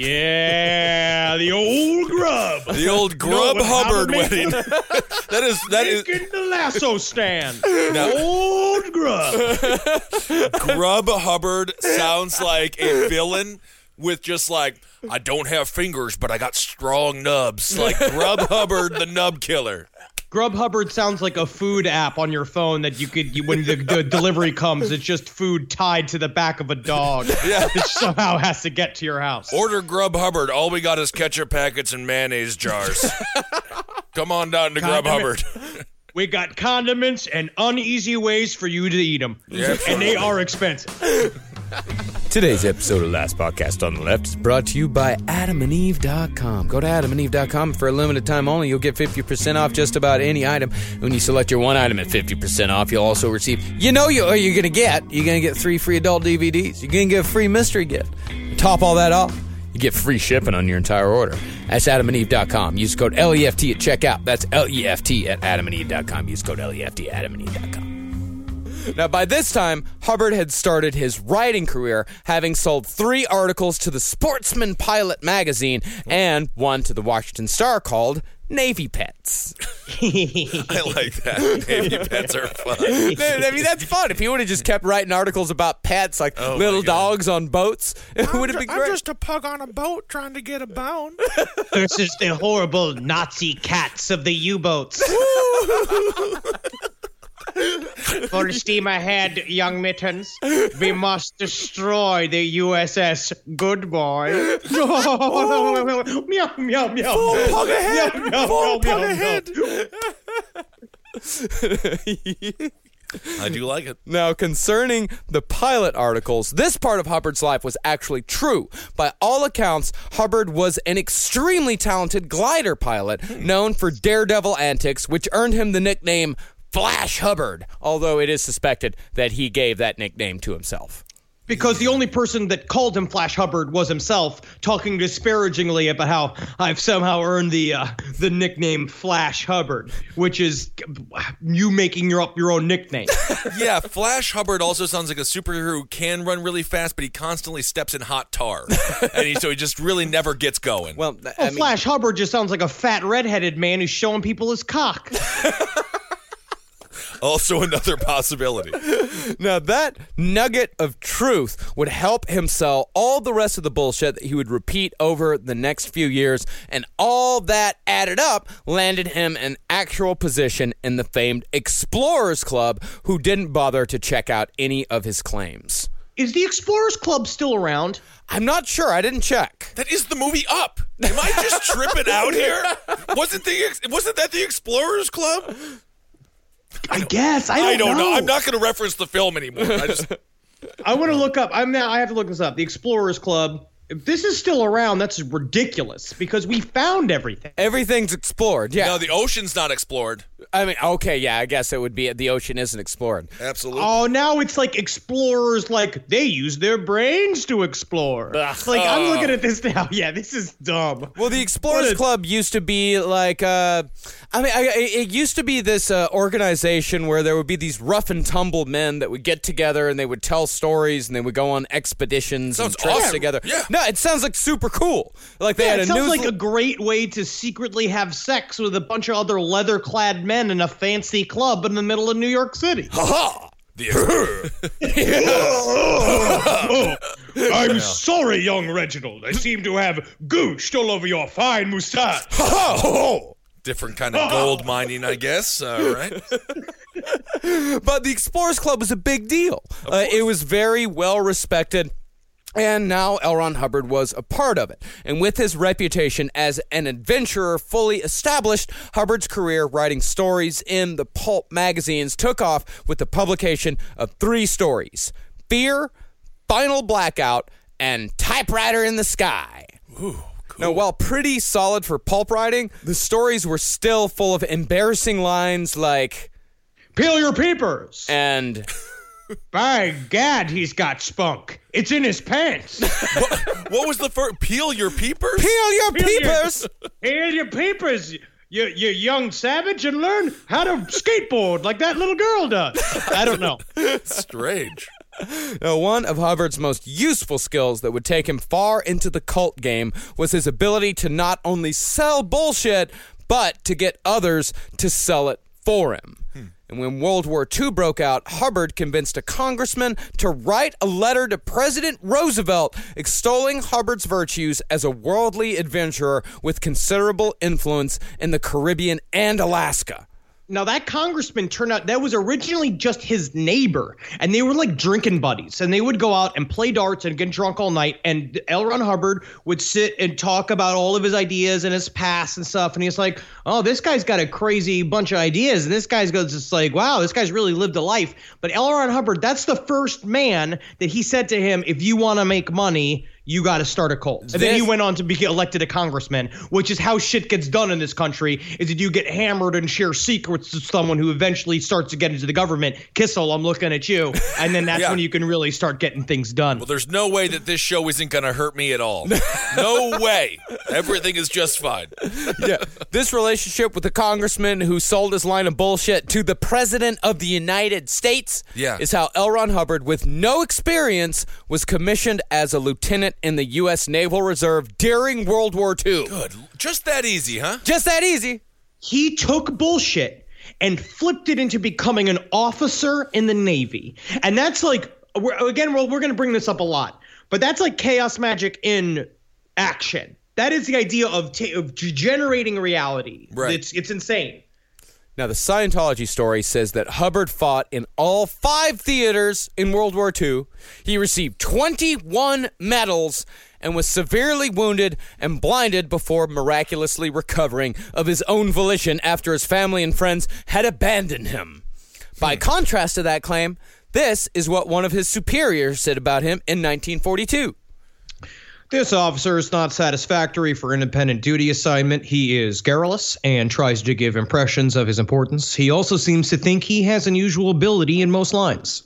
Yeah, the old Grubb. The old Grubb Hubbard wedding. that is Making the lasso stand. No. Old Grubb. Grubb Hubbard sounds like a villain with just like, I don't have fingers, but I got strong nubs. Like Grubb Hubbard, the nub killer. Grub Hubbard sounds like a food app on your phone that when the delivery comes, it's just food tied to the back of a dog. Yeah. It somehow has to get to your house. Order Grub Hubbard. All we got is ketchup packets and mayonnaise jars. Come on down to Grub Hubbard. We got condiments and uneasy ways for you to eat them. Yeah, and they are expensive. Today's episode of Last Podcast on the Left is brought to you by AdamandEve.com. Go to AdamandEve.com. For a limited time only, you'll get 50% off just about any item. When you select your one item at 50% off, you'll also receive, you're going to get 3 free adult DVDs. You're going to get a free mystery gift. Top all that off, you get free shipping on your entire order. That's AdamandEve.com. Use code LEFT at checkout. That's LEFT at AdamandEve.com. Use code LEFT at AdamandEve.com. Now, by this time, Hubbard had started his writing career, having sold 3 articles to the Sportsman Pilot magazine and one to the Washington Star called Navy Pets. I like that. Navy Pets are fun. I mean, that's fun. If he would have just kept writing articles about pets, like little dogs on boats, it would have been great. I'm just a pug on a boat trying to get a bone. Versus the horrible Nazi cats of the U-boats. Full steam ahead, young mittens. We must destroy the USS Good Boy. Meow, meow, meow. Full pug ahead. Meow, meow, Full meow, pug meow, ahead. I do like it. Now, concerning the pilot articles, this part of Hubbard's life was actually true. By all accounts, Hubbard was an extremely talented glider pilot, known for daredevil antics, which earned him the nickname Flash Hubbard, although it is suspected that he gave that nickname to himself. Because the only person that called him Flash Hubbard was himself, talking disparagingly about how I've somehow earned the nickname Flash Hubbard, which is you making up your own nickname. Yeah, Flash Hubbard also sounds like a superhero who can run really fast, but he constantly steps in hot tar. So he just really never gets going. Well, Flash Hubbard just sounds like a fat redheaded man who's showing people his cock. Also another possibility. Now, that nugget of truth would help him sell all the rest of the bullshit that he would repeat over the next few years, and all that added up landed him an actual position in the famed Explorers Club, who didn't bother to check out any of his claims. Is the Explorers Club still around? I'm not sure. I didn't check. That is the movie Up. Am I just tripping out here? Wasn't that the Explorers Club? I guess. I don't know. I'm not going to reference the film anymore. I want to look up. I have to look this up. The Explorers Club. If this is still around, that's ridiculous because we found everything. Everything's explored, yeah. No, the ocean's not explored. I mean, okay, yeah, I guess it would be the ocean isn't explored. Absolutely. Oh, now it's like explorers, like they use their brains to explore. Like I'm looking at this now. Yeah, this is dumb. Well, the Explorers Club used to be like, it used to be this organization where there would be these rough and tumble men that would get together and they would tell stories and they would go on expeditions and trips awesome. together. Yeah. No, it sounds like super cool. Like they had it a sounds like a great way to secretly have sex with a bunch of other leather-clad men in a fancy club in the middle of New York City. Ha-ha! I'm sorry, young Reginald. I seem to have gooshed all over your fine moustache. Different kind of gold mining, I guess. Right? But the Explorers Club was a big deal. It was very well respected. And now L. Ron Hubbard was a part of it. And with his reputation as an adventurer fully established, Hubbard's career writing stories in the pulp magazines took off with the publication of 3 stories: Fear, Final Blackout, and Typewriter in the Sky. Ooh. Cool. Now, while pretty solid for pulp writing, the stories were still full of embarrassing lines like, "Peel your peepers," and "By gad, he's got spunk. It's in his pants." What was the first? Peel your peepers? Peel your peepers! Peel your peepers, you young savage, and learn how to skateboard like that little girl does. I don't know. Strange. Now, one of Hubbard's most useful skills that would take him far into the cult game was his ability to not only sell bullshit, but to get others to sell it for him. And when World War II broke out, Hubbard convinced a congressman to write a letter to President Roosevelt extolling Hubbard's virtues as a worldly adventurer with considerable influence in the Caribbean and Alaska. Now, that congressman turned out that was originally just his neighbor, and they were like drinking buddies, and they would go out and play darts and get drunk all night, and L. Ron Hubbard would sit and talk about all of his ideas and his past and stuff, and he's like, oh, this guy's got a crazy bunch of ideas, and this guy's goes just like, wow, this guy's really lived a life. But L. Ron Hubbard, that's the first man that he said to him, if you want to make money, you got to start a cult. And then he went on to be elected a congressman, which is how shit gets done in this country, is that you get hammered and share secrets to someone who eventually starts to get into the government. Kissel, I'm looking at you. And then that's when you can really start getting things done. Well, there's no way that this show isn't going to hurt me at all. No way. Everything is just fine. Yeah. This relationship with the congressman who sold his line of bullshit to the president of the United States is how L. Ron Hubbard, with no experience, was commissioned as a lieutenant in the U.S. Naval Reserve during World War II. Good. Just that easy, huh? Just that easy. He took bullshit and flipped it into becoming an officer in the Navy. And that's like, we're going to bring this up a lot, but that's like chaos magic in action. That is the idea of generating reality. Right. It's insane. Now, the Scientology story says that Hubbard fought in all 5 theaters in World War II. He received 21 medals and was severely wounded and blinded before miraculously recovering of his own volition after his family and friends had abandoned him. By contrast to that claim, this is what one of his superiors said about him in 1942. This officer is not satisfactory for independent duty assignment. He is garrulous and tries to give impressions of his importance. He also seems to think he has unusual ability in most lines.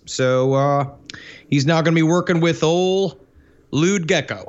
So he's now going to be working with old Lewd Gecko.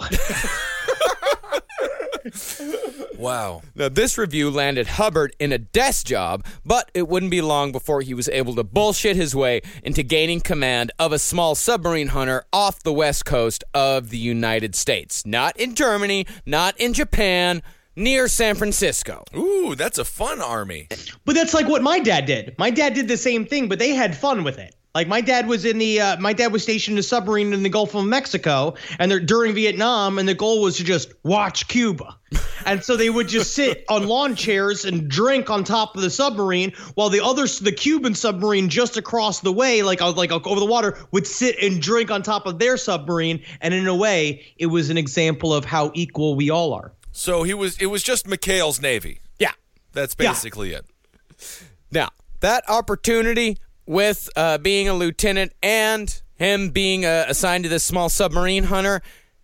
Wow. Now, this review landed Hubbard in a desk job, but it wouldn't be long before he was able to bullshit his way into gaining command of a small submarine hunter off the west coast of the United States. Not in Germany, not in Japan, near San Francisco. Ooh, that's a fun army. But that's like what my dad did. My dad did the same thing, but they had fun with it. Like my dad was stationed in a submarine in the Gulf of Mexico, and they're during Vietnam, and the goal was to just watch Cuba. And so they would just sit on lawn chairs and drink on top of the submarine, while the Cuban submarine just across the way, like over the water, would sit and drink on top of their submarine. And in a way, it was an example of how equal we all are. So it was just McHale's Navy. Yeah. That's basically it. Now, that opportunity with being a lieutenant and him being assigned to this small submarine hunter,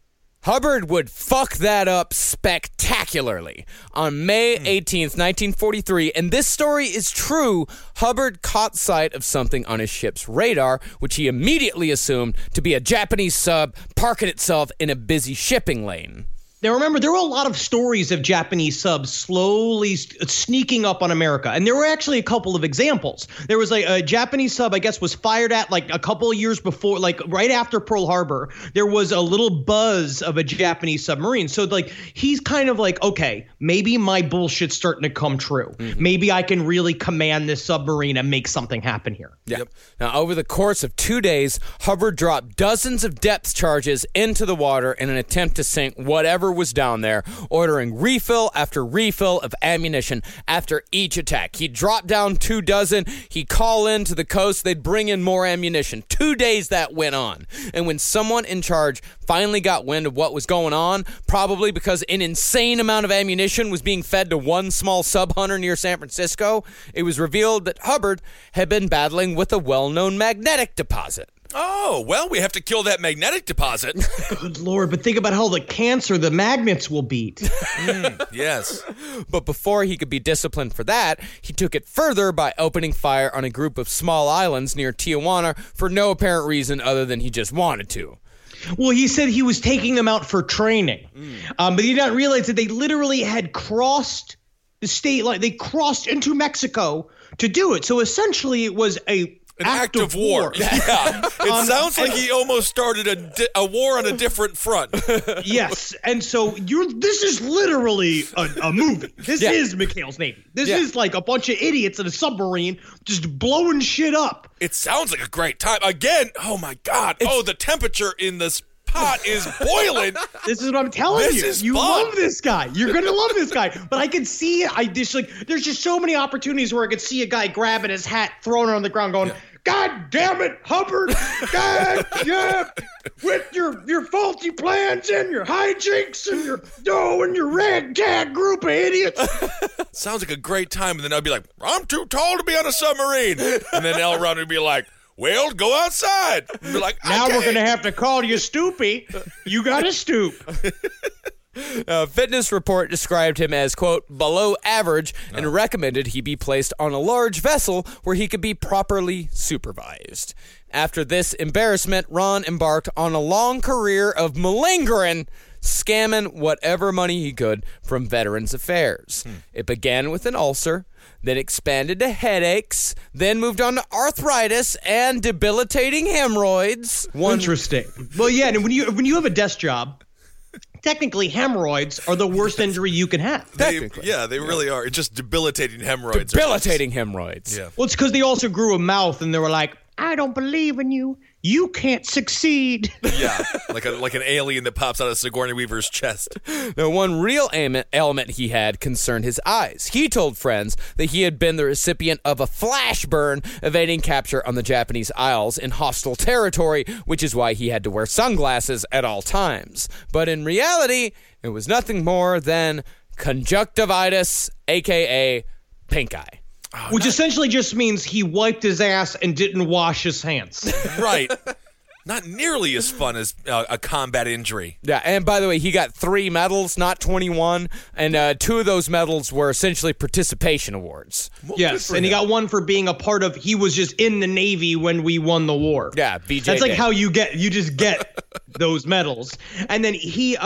Hubbard would fuck that up spectacularly. On May 18th, 1943, and this story is true, Hubbard caught sight of something on his ship's radar, which he immediately assumed to be a Japanese sub parking itself in a busy shipping lane. Now, remember, there were a lot of stories of Japanese subs slowly sneaking up on America. And there were actually a couple of examples. There was a Japanese sub, I guess, was fired at like a couple of years before, like right after Pearl Harbor. There was a little buzz of a Japanese submarine. So, like, he's kind of like, okay, maybe my bullshit's starting to come true. Mm-hmm. Maybe I can really command this submarine and make something happen here. Yeah. Yep. Now, over the course of 2 days, Hubbard dropped dozens of depth charges into the water in an attempt to sink whatever was down there, ordering refill after refill of ammunition after each attack. He'd drop down 24, he'd call in to the coast, they'd bring in more ammunition. 2 days that went on. And when someone in charge finally got wind of what was going on, probably because an insane amount of ammunition was being fed to one small sub-hunter near San Francisco, it was revealed that Hubbard had been battling with a well-known magnetic deposit. Oh, well, we have to kill that magnetic deposit. Good Lord, but think about how the cancer the magnets will beat. Yes. But before he could be disciplined for that, he took it further by opening fire on a group of small islands near Tijuana for no apparent reason other than he just wanted to. Well, he said he was taking them out for training. But he didn't realize that they literally had crossed the state line. They crossed into Mexico to do it. So essentially it was an act of war. Yeah. It sounds like he almost started a war on a different front. Yes. And so this is literally a movie. This is McHale's Navy. This is like a bunch of idiots in a submarine just blowing shit up. It sounds like a great time. Again, oh my God. The temperature in this pot is boiling. This is what I'm telling you. You fun. love this guy. You're gonna love this guy. But I can see there's just so many opportunities where I could see a guy grabbing his hat, throwing it on the ground, going, God damn it, Hubbard! God, with your faulty plans and your hijinks and your ragtag group of idiots. Sounds like a great time. And then I'd be like, I'm too tall to be on a submarine. And then L. Ron would be like, well, go outside. And be like, now we're gonna have to call you Stoopy. You gotta stoop. A fitness report described him as, quote, below average and recommended he be placed on a large vessel where he could be properly supervised. After this embarrassment, Ron embarked on a long career of malingering, scamming whatever money he could from Veterans Affairs. It began with an ulcer, then expanded to headaches, then moved on to arthritis and debilitating hemorrhoids. Interesting. Well, yeah, and when you have a desk job, technically hemorrhoids are the worst injury you can have. They really are. It's just debilitating hemorrhoids. Debilitating hemorrhoids. Yeah. Well, it's because they also grew a mouth and they were like, I don't believe in you. You can't succeed. Yeah, like an alien that pops out of Sigourney Weaver's chest. Now, one real ailment he had concerned his eyes. He told friends that he had been the recipient of a flash burn evading capture on the Japanese Isles in hostile territory, which is why he had to wear sunglasses at all times. But in reality, it was nothing more than conjunctivitis, a.k.a. pink eye. Which essentially just means he wiped his ass and didn't wash his hands. Right. Not nearly as fun as a combat injury. Yeah, and by the way, he got 3 medals, not 21, and 2 of those medals were essentially participation awards. Well, yes, and he got one for being a part of, he was just in the Navy when we won the war. Yeah, VJ. That's like how you just get those medals. And then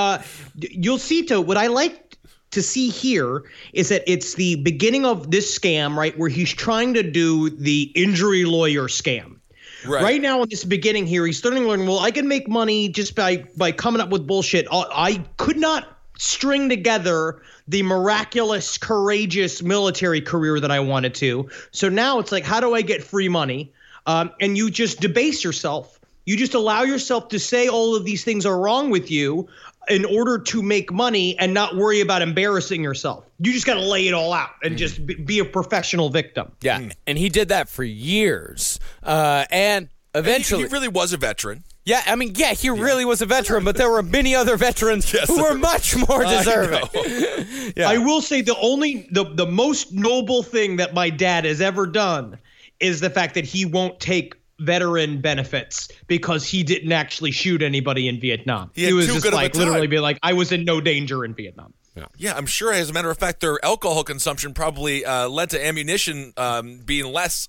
you'll see, what I like to see here is that it's the beginning of this scam, right, where he's trying to do the injury lawyer scam. Right now in this beginning here, he's starting to learn, well, I can make money just by coming up with bullshit. I could not string together the miraculous, courageous military career that I wanted to. So now it's like, how do I get free money? And you just debase yourself. You just allow yourself to say all of these things are wrong with you in order to make money and not worry about embarrassing yourself. You just got to lay it all out and just be a professional victim. Yeah, and he did that for years. And eventually... He really was a veteran. Yeah, I mean, he really was a veteran, but there were many other veterans who were much more deserving. I will say the most noble thing that my dad has ever done is the fact that he won't take veteran benefits because he didn't actually shoot anybody in Vietnam. He was too just good of a like literally time. be like, I was in no danger in Vietnam. Yeah, I'm sure. As a matter of fact, their alcohol consumption probably led to ammunition being less,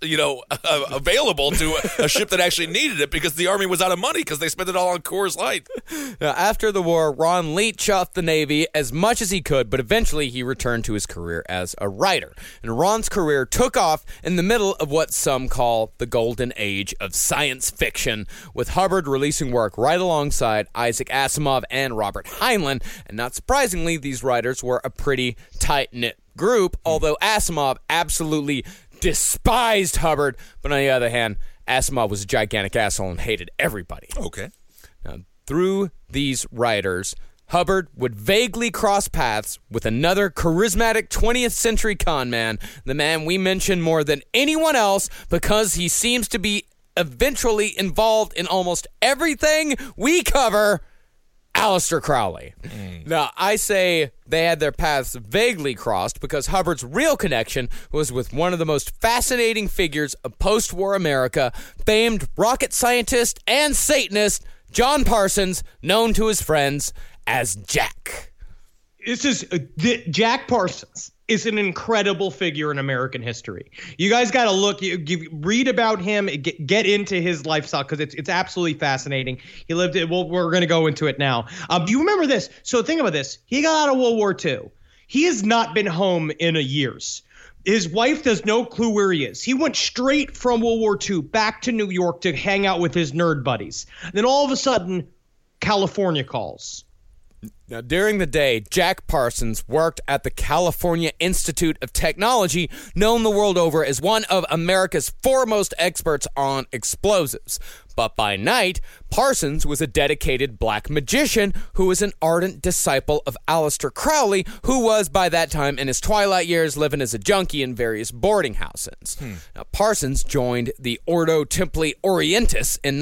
available to a ship that actually needed it because the Army was out of money because they spent it all on Coors Light. Now, after the war, Ron leached off the Navy as much as he could, but eventually he returned to his career as a writer. And Ron's career took off in the middle of what some call the golden age of science fiction, with Hubbard releasing work right alongside Isaac Asimov and Robert Heinlein. And not surprisingly, these writers were a pretty tight-knit group, although Asimov absolutely despised Hubbard. But on the other hand, Asimov was a gigantic asshole and hated everybody. Okay. Now, through these writers, Hubbard would vaguely cross paths with another charismatic 20th century con man, the man we mention more than anyone else because he seems to be eventually involved in almost everything we cover, Aleister Crowley. Now, I say they had their paths vaguely crossed because Hubbard's real connection was with one of the most fascinating figures of post-war America, famed rocket scientist and Satanist John Parsons, known to his friends as Jack. This is Jack Parsons is an incredible figure in American history. You guys got to look, read about him, get into his lifestyle because it's absolutely fascinating. He lived it. Well, we're going to go into it now. You remember this? So think about this. He got out of World War II. He has not been home in years. His wife has no clue where he is. He went straight from World War II back to New York to hang out with his nerd buddies. Then all of a sudden, California calls. Now, during the day, Jack Parsons worked at the California Institute of Technology, known the world over as one of America's foremost experts on explosives. But by night, Parsons was a dedicated black magician who was an ardent disciple of Aleister Crowley, who was, by that time, in his twilight years, living as a junkie in various boarding houses. Now, Parsons joined the Ordo Templi Orientis in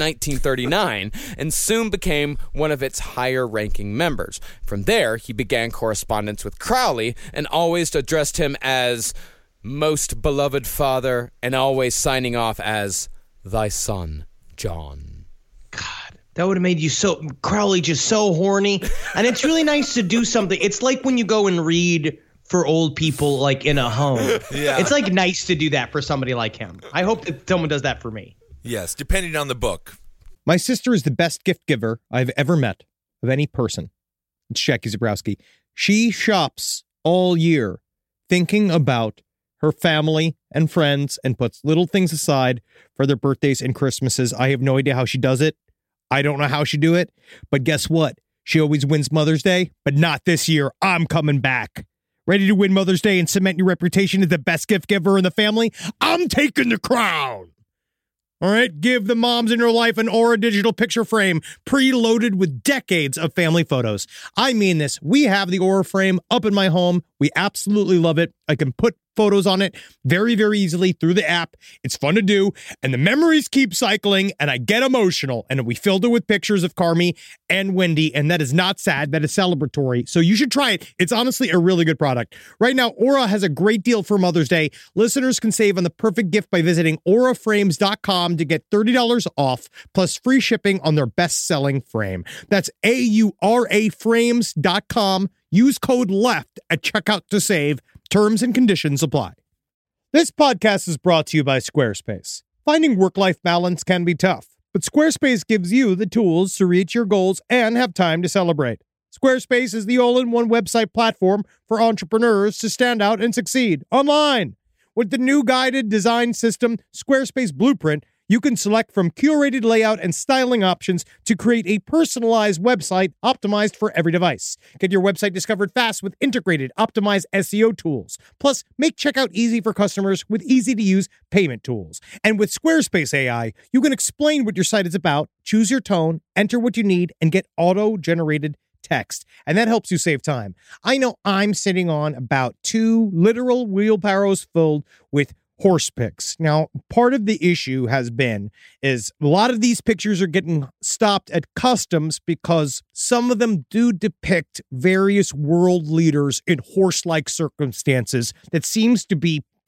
1939 and soon became one of its higher-ranking members. From there, he began correspondence with Crowley and always addressed him as most beloved father and always signing off as thy son, John. God, that would have made you Crowley just so horny. And it's really nice to do something. It's like when you go and read for old people like in a home. Yeah. It's like nice to do that for somebody like him. I hope that someone does that for me. Yes, depending on the book. My sister is the best gift giver I've ever met of any person. It's Jackie Zabrowski. She shops all year thinking about her family and friends and puts little things aside for their birthdays and Christmases. I have no idea how she does it. I don't know how she do it. But guess what? She always wins Mother's Day, but not this year. I'm coming back. Ready to win Mother's Day and cement your reputation as the best gift giver in the family? I'm taking the crown. All right, give the moms in your life an Aura digital picture frame preloaded with decades of family photos. I mean this. We have the Aura frame up in my home. We absolutely love it. I can put photos on it very, very easily through the app. It's fun to do, and the memories keep cycling, and I get emotional. And we filled it with pictures of Carmi and Wendy, and that is not sad. That is celebratory. So you should try it. It's honestly a really good product. Right now, Aura has a great deal for Mother's Day. Listeners can save on the perfect gift by visiting auraframes.com to get $30 off, plus free shipping on their best-selling frame. That's auraframes.com. Use code LEFT at checkout to save. Terms and conditions apply. This podcast is brought to you by Squarespace. Finding work-life balance can be tough, but Squarespace gives you the tools to reach your goals and have time to celebrate. Squarespace is the all-in-one website platform for entrepreneurs to stand out and succeed online. With the new guided design system, Squarespace Blueprint, you can select from curated layout and styling options to create a personalized website optimized for every device. Get your website discovered fast with integrated, optimized SEO tools. Plus, make checkout easy for customers with easy-to-use payment tools. And with Squarespace AI, you can explain what your site is about, choose your tone, enter what you need, and get auto-generated text. And that helps you save time. I know I'm sitting on about 2 literal wheelbarrows filled with horse pics. Now, part of the issue is a lot of these pictures are getting stopped at customs because some of them do depict various world leaders in horse-like circumstances that seems to be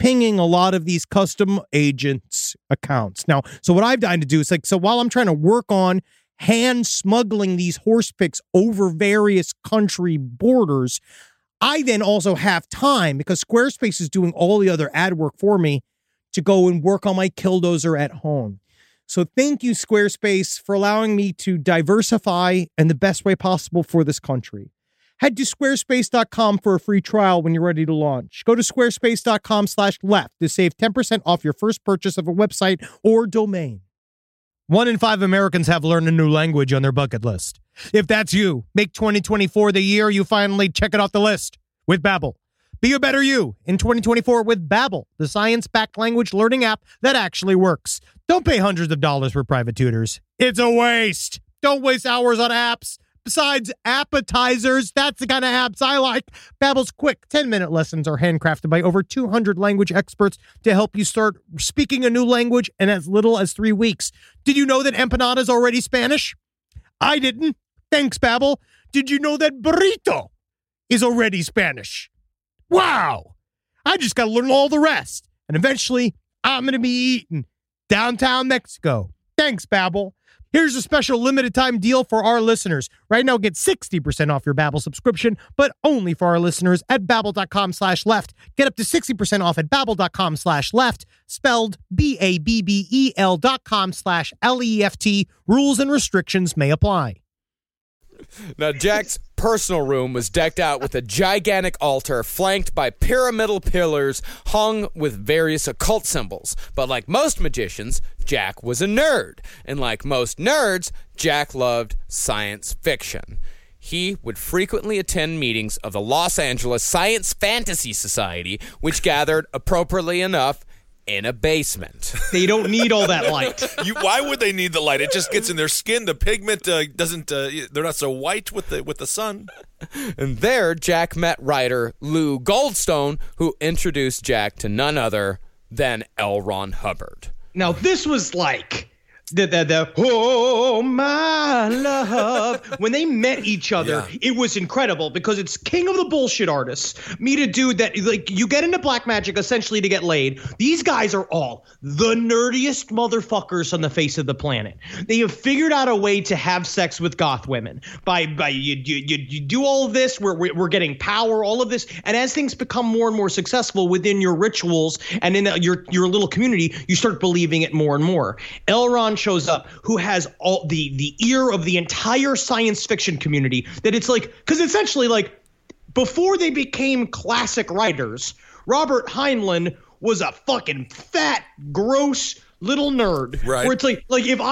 pinging a lot of these custom agents' accounts. Now, so what I've done to do is so while I'm trying to work on hand smuggling these horse picks over various country borders, I then also have time, because Squarespace is doing all the other ad work for me, to go and work on my Killdozer at home. So thank you, Squarespace, for allowing me to diversify in the best way possible for this country. Head to squarespace.com for a free trial when you're ready to launch. Go to squarespace.com/left to save 10% off your first purchase of a website or domain. 1 in 5 Americans have learned a new language on their bucket list. If that's you, make 2024 the year you finally check it off the list with Babbel. Be a better you in 2024 with Babbel, the science-backed language learning app that actually works. Don't pay hundreds of dollars for private tutors. It's a waste. Don't waste hours on apps. Besides appetizers, that's the kind of apps I like. Babbel's quick 10-minute lessons are handcrafted by over 200 language experts to help you start speaking a new language in as little as 3 weeks. Did you know that empanada is already Spanish? I didn't. Thanks, Babbel. Did you know that burrito is already Spanish? Wow. I just got to learn all the rest. And eventually, I'm going to be eating downtown Mexico. Thanks, Babbel. Here's a special limited time deal for our listeners. Right now, get 60% off your Babbel subscription, but only for our listeners at Babbel.com/left. Get up to 60% off at Babbel.com/left, spelled BABBEL.com/LEFT. Rules and restrictions may apply. Now, Jack's personal room was decked out with a gigantic altar flanked by pyramidal pillars hung with various occult symbols. But like most magicians, Jack was a nerd. And like most nerds, Jack loved science fiction. He would frequently attend meetings of the Los Angeles Science Fantasy Society, which gathered, appropriately enough, in a basement. They don't need all that light. Why would they need the light? It just gets in their skin. The pigment doesn't. They're not so white with the sun. And there, Jack met writer Lou Goldstone, who introduced Jack to none other than L. Ron Hubbard. Now, this was like the oh my love. When they met each other, It was incredible, because it's king of the bullshit artists. Meet a dude that, like, you get into black magic essentially to get laid. These guys are all the nerdiest motherfuckers on the face of the planet. They have figured out a way to have sex with goth women. By you do all of this, we're getting power, all of this, and as things become more and more successful within your rituals and in your little community, you start believing it more and more. Elrond shows up, who has all the ear of the entire science fiction community, that it's like, because essentially, like, before they became classic writers, Robert Heinlein was a fucking fat, gross little nerd. Right. Where it's like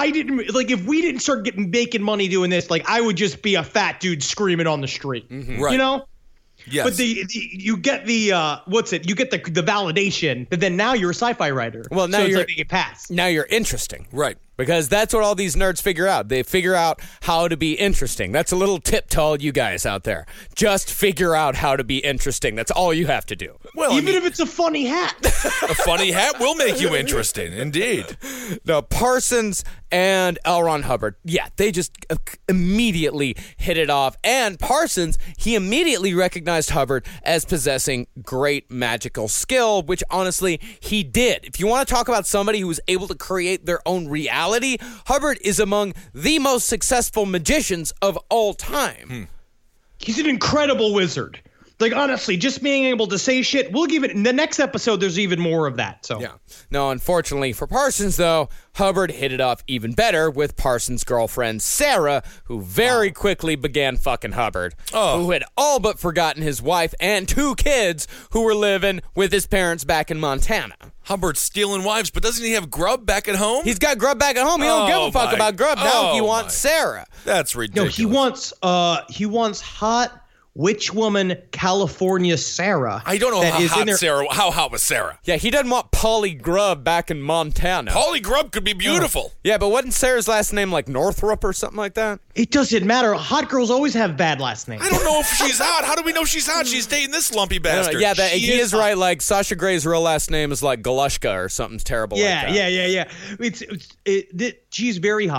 if we didn't start making money doing this, like, I would just be a fat dude screaming on the street. Mm-hmm. Right. You know? Yes. But you get the you get the validation, but then now you're a sci-fi writer. Well, now so you're like they get passed. Now you're interesting. Right. Because that's what all these nerds figure out. They figure out how to be interesting. That's a little tip to all you guys out there. Just figure out how to be interesting. That's all you have to do. Well, Even if it's a funny hat. A funny hat will make you interesting, indeed. Now, Parsons and L. Ron Hubbard, they just immediately hit it off. And Parsons, he immediately recognized Hubbard as possessing great magical skill, which honestly, he did. If you want to talk about somebody who was able to create their own reality, Hubbard is among the most successful magicians of all time. He's an incredible wizard. Like, honestly, just being able to say shit, we'll give it in the next episode. There's even more of that. So yeah. No, unfortunately for Parsons, though, Hubbard hit it off even better with Parsons' girlfriend, Sarah, who very quickly began fucking Hubbard, who had all but forgotten his wife and 2 kids who were living with his parents back in Montana. Hubbard's stealing wives, but doesn't he have grub back at home? He's got grub back at home. He don't give a fuck about grub. Now he wants Sarah. That's ridiculous. No, he wants hot witch woman California Sarah. I don't know how hot was Sarah. Yeah, he doesn't want Polly Grubb back in Montana. Polly Grubb could be beautiful. Yeah, but wasn't Sarah's last name like Northrup or something like that? It doesn't matter. Hot girls always have bad last names. I don't know if she's hot. How do we know she's hot? She's dating this lumpy bastard. Yeah, he is right. Like, Sasha Grey's real last name is like Galushka or something terrible like that. Yeah. She's very hot.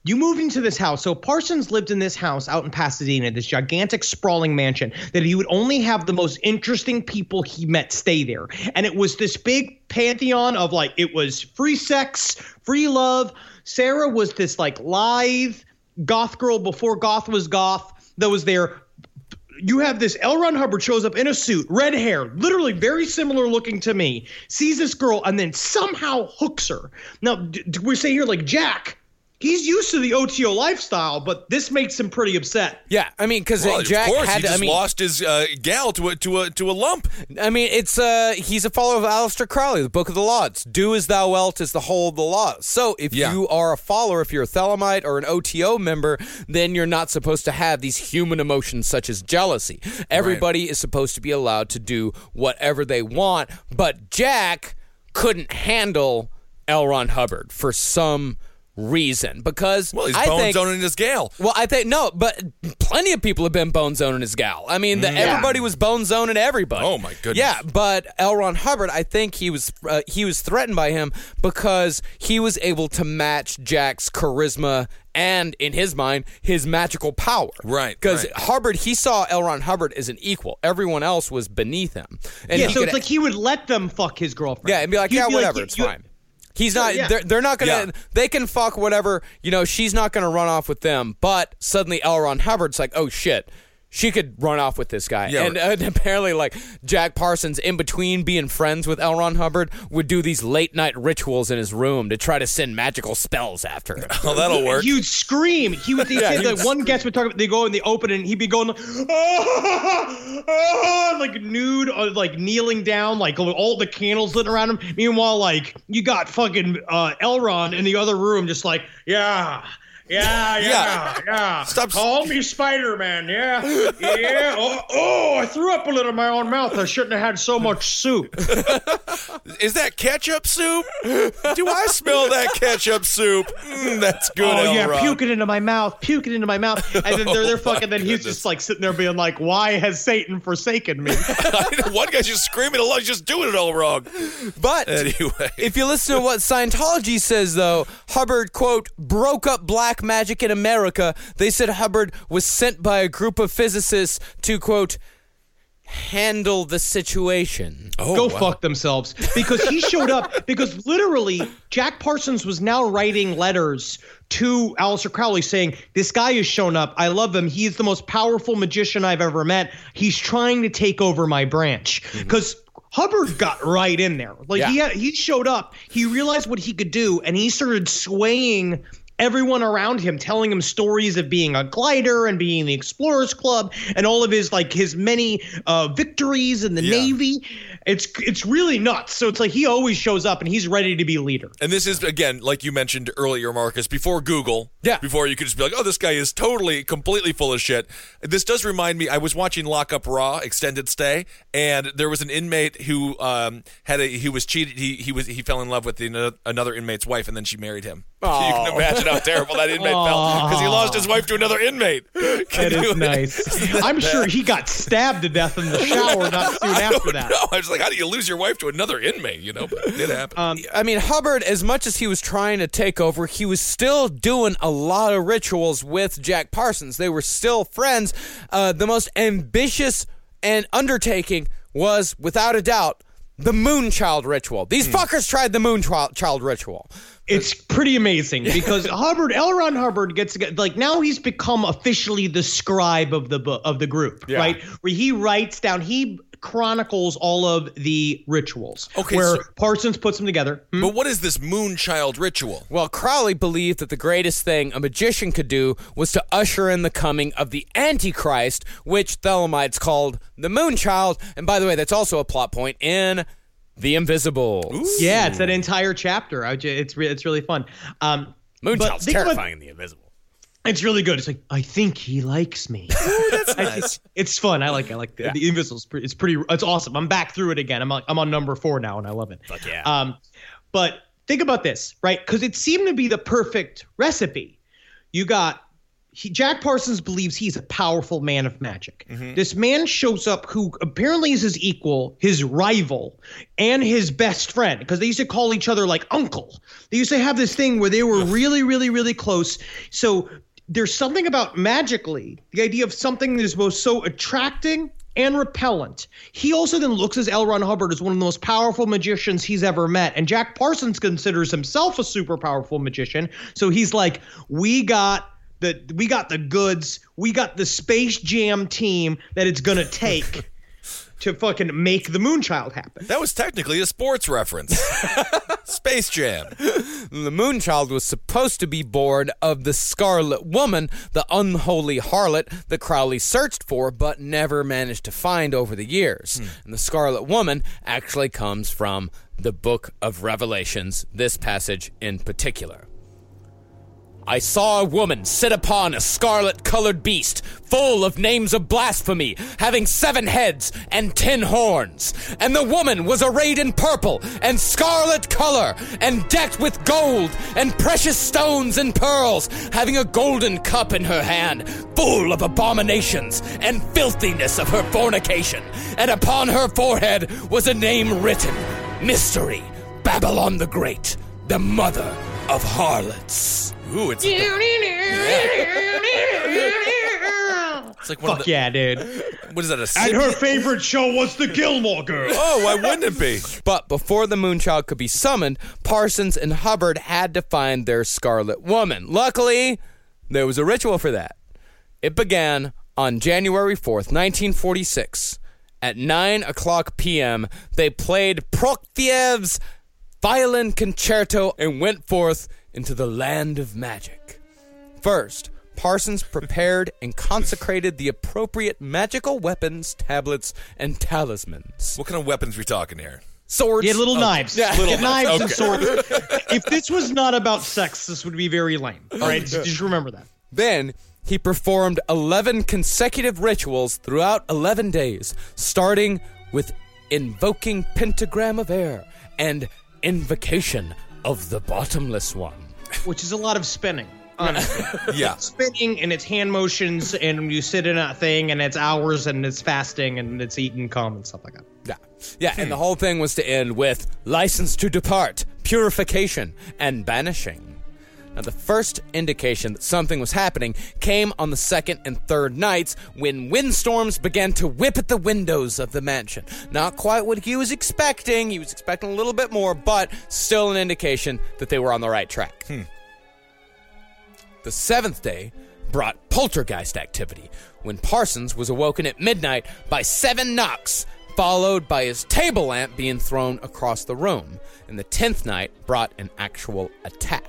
You moved into this house. So Parsons lived in this house out in Pasadena, this gigantic sprawling mansion that he would only have the most interesting people he met stay there. And it was this big pantheon of like, it was free sex, free love. Sarah was this like lithe goth girl before goth was goth that was there. You have this L. Ron Hubbard shows up in a suit, red hair, literally very similar looking to me, sees this girl and then somehow hooks her. Now, we're saying here like Jack, he's used to the OTO lifestyle, but this makes him pretty upset. Yeah, I mean, because Jack had to. Lost his gal to a lump. I mean, it's he's a follower of Aleister Crowley, the Book of the Law. It's do as thou wilt is the whole of the law. So if you are a follower, if you're a Thelemite or an OTO member, then you're not supposed to have these human emotions such as jealousy. Everybody is supposed to be allowed to do whatever they want, but Jack couldn't handle L. Ron Hubbard for some reason, because he's bone zoning his gal. Well, I think no, but plenty of people have been bone zoning his gal. I mean, everybody was bone zoning everybody. Oh my goodness. Yeah, but L. Ron Hubbard, I think he was threatened by him because he was able to match Jack's charisma and, in his mind, his magical power. Right. Because Hubbard, he saw L. Ron Hubbard as an equal. Everyone else was beneath him. And so it's like he would let them fuck his girlfriend. Yeah, and be like, whatever, it's fine. He's not. They're not gonna. They can fuck whatever. She's not gonna run off with them. But suddenly, L. Ron Hubbard's like, oh shit, she could run off with this guy. And apparently, like Jack Parsons, in between being friends with L. Ron Hubbard, would do these late night rituals in his room to try to send magical spells after him. Oh, that'll work. You'd scream. He would. One guest would talk about. They go in the open, and he'd be going like nude, like kneeling down, like all the candles lit around him. Meanwhile, like you got fucking Elrond in the other room, just like Yeah. Stop. Call me Spider-Man. Yeah. Oh, I threw up a little in my own mouth. I shouldn't have had so much soup. Is that ketchup soup? Do I smell that ketchup soup? That's good. Oh yeah, puke it into my mouth. And then they're fucking. Then he's just like sitting there being like, "Why has Satan forsaken me?" One guy's just screaming along, just doing it all wrong. But anyway, if you listen to what Scientology says, though, Hubbard, quote, broke up black magic in America. They said Hubbard was sent by a group of physicists to, quote, handle the situation. Go fuck themselves. Because he showed up, because literally Jack Parsons was now writing letters to Aleister Crowley saying, this guy has shown up. I love him. He's the most powerful magician I've ever met. He's trying to take over my branch. Because Hubbard got right in there. Like he showed up. He realized what he could do, and he started swaying everyone around him, telling him stories of being a glider and being in the Explorers Club and all of his many victories in the Navy. It's really nuts. So it's like he always shows up and he's ready to be a leader. And this is, again, like you mentioned earlier, Marcus, before Google. Yeah. Before you could just be like, oh, this guy is completely full of shit. This does remind me, I was watching Lock Up Raw Extended Stay, and there was an inmate who he was cheated. He fell in love with another inmate's wife, and then she married him. Oh. You can imagine how terrible that inmate felt because he lost his wife to another inmate. That is nice. I'm sure he got stabbed to death in the shower not soon after that. No, I was like, how do you lose your wife to another inmate? But it did happen. I mean, Hubbard, as much as he was trying to take over, he was still doing a lot of rituals with Jack Parsons. They were still friends. The most ambitious and undertaking was, without a doubt, the Moonchild ritual. These fuckers tried the Moonchild ritual. It's pretty amazing because L. Ron Hubbard gets now he's become officially the scribe of the group, right? Where he writes down, he chronicles all of the rituals. Okay, where Parsons puts them together. But what is this Moonchild ritual? Well, Crowley believed that the greatest thing a magician could do was to usher in the coming of the Antichrist, which Thelemites called the Moonchild. And by the way, that's also a plot point in The Invisibles. Ooh. Yeah, it's that entire chapter. It's really fun. Moonchild's terrifying in The Invisibles. It's really good. It's like, I think he likes me. Ooh, that's nice. It's fun. I like the Invisibles. It's awesome. I'm back through it again. I'm on number 4 now, and I love it. Fuck yeah. But think about this, right? Because it seemed to be the perfect recipe. You got Jack Parsons believes he's a powerful man of magic. This man shows up who apparently is his equal, his rival, and his best friend, because they used to call each other like uncle. They used to have this thing where they were really, really, really close. So there's something about magically, the idea of something that is both so attracting and repellent. He also then looks as L. Ron Hubbard as one of the most powerful magicians he's ever met. And Jack Parsons considers himself a super powerful magician. So he's like, we got the goods. We got the Space Jam team that it's going to take to fucking make the Moonchild happen. That was technically a sports reference. Space Jam. The Moonchild was supposed to be born of the Scarlet Woman, the unholy harlot that Crowley searched for but never managed to find over the years. And the Scarlet Woman actually comes from the Book of Revelations, this passage in particular. I saw a woman sit upon a scarlet-colored beast, full of names of blasphemy, having 7 heads and 10 horns. And the woman was arrayed in purple and scarlet color, and decked with gold and precious stones and pearls, having a golden cup in her hand, full of abominations and filthiness of her fornication. And upon her forehead was a name written, Mystery, Babylon the Great, the mother of harlots. Ooh, it's like one Fuck yeah, dude. What is that, a And her favorite show was the Gilmore Girls. Oh, why wouldn't it be? But before the Moonchild could be summoned, Parsons and Hubbard had to find their Scarlet Woman. Luckily, there was a ritual for that. It began on January 4th, 1946. At 9:00 p.m., they played Prokofiev's Violin Concerto and went forth into the land of magic. First, Parsons prepared and consecrated the appropriate magical weapons, tablets, and talismans. What kind of weapons are we talking here? Swords. Yeah, little knives. Yeah. Little knives Okay. and swords. If this was not about sex, this would be very lame. All right, just remember that. Then, he performed 11 consecutive rituals throughout 11 days, starting with invoking pentagram of air and invocation of the bottomless one. Which is a lot of spinning, honestly. Yeah. Spinning, and it's hand motions, and you sit in a thing, and it's hours, and it's fasting, and it's eating cum and stuff like that. Yeah, and the whole thing was to end with license to depart, purification, and banishing. Now, the first indication that something was happening came on the second and third nights when windstorms began to whip at the windows of the mansion. Not quite what he was expecting. He was expecting a little bit more, but still an indication that they were on the right track. The seventh day brought poltergeist activity when Parsons was awoken at midnight by 7 knocks, followed by his table lamp being thrown across the room. And the 10th night brought an actual attack.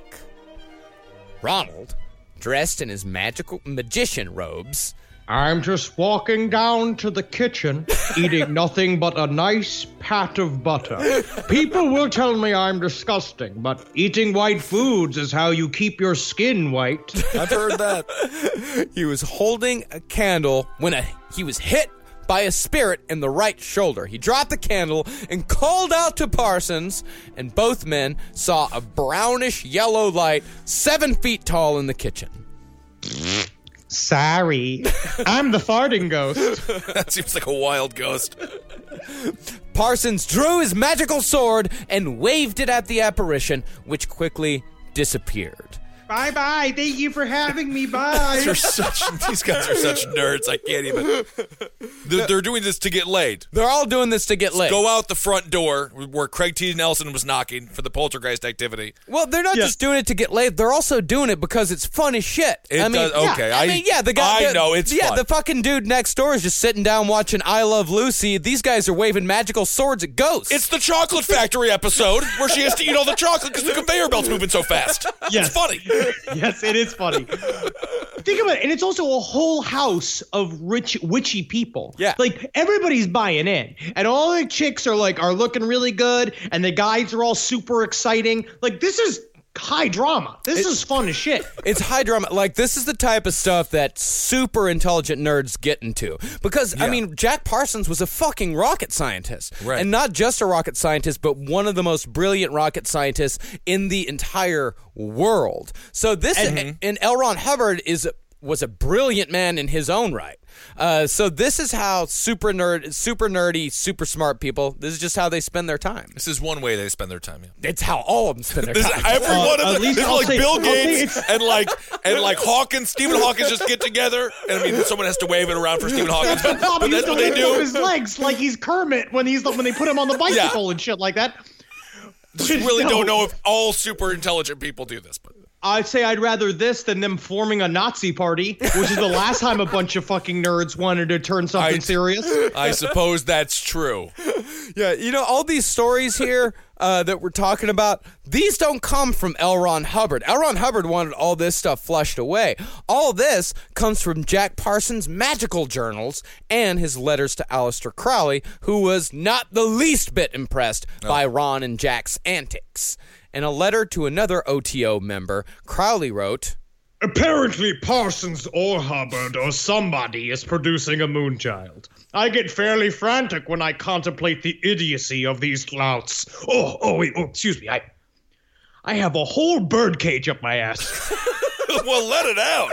Ronald, dressed in his magical magician robes, I'm just walking down to the kitchen, eating nothing but a nice pat of butter. People will tell me I'm disgusting, but eating white foods is how you keep your skin white. I've heard that. he was holding a candle when he was hit by a spirit in the right shoulder. He dropped the candle and called out to Parsons, and both men saw a brownish yellow light 7 feet tall in the kitchen. Sorry, I'm the farting ghost. That seems like a wild ghost. Parsons drew his magical sword and waved it at the apparition, which quickly disappeared. Bye-bye. Thank you for having me. Bye. These guys are such nerds. I can't even. They're doing this to get laid. They're all doing this to get laid. Go out the front door where Craig T. Nelson was knocking for the poltergeist activity. Well, they're not just doing it to get laid. They're also doing it because it's fun as shit. Okay. The guy. I know, it's fun. The fucking dude next door is just sitting down watching I Love Lucy. These guys are waving magical swords at ghosts. It's the Chocolate Factory episode where she has to eat all the chocolate because the conveyor belt's moving so fast. Yes. It's funny. Yes, it is funny. Think about it. And it's also a whole house of rich, witchy people. Yeah. Like, everybody's buying in. And all the chicks are looking really good. And the guys are all super exciting. Like, this is high drama. This is fun as shit. It's high drama. Like, this is the type of stuff that super intelligent nerds get into. Because, I mean, Jack Parsons was a fucking rocket scientist. Right. And not just a rocket scientist, but one of the most brilliant rocket scientists in the entire world. So this, and L. Ron Hubbard is was a brilliant man in his own right. So this is how super nerdy, super smart people, this is just how they spend their time. This is one way they spend their time. Yeah. It's how all of them spend their time. Every one of them. It's like Bill Gates and like Hawkins, Stephen Hawkins just get together. And I mean, someone has to wave it around for Stephen Hawkins. But that's what they do. His legs like he's Kermit when they put him on the bicycle and shit like that. Just really don't know if all super intelligent people do this, but I'd say I'd rather this than them forming a Nazi party, which is the last time a bunch of fucking nerds wanted to turn something serious. I suppose that's true. Yeah, all these stories here that we're talking about, these don't come from L. Ron Hubbard. L. Ron Hubbard wanted all this stuff flushed away. All this comes from Jack Parsons' magical journals and his letters to Aleister Crowley, who was not the least bit impressed by Ron and Jack's antics. In a letter to another OTO member, Crowley wrote, "Apparently Parsons or Hubbard or somebody is producing a moonchild. I get fairly frantic when I contemplate the idiocy of these louts. Excuse me. I have a whole birdcage up my ass." Well, let it out.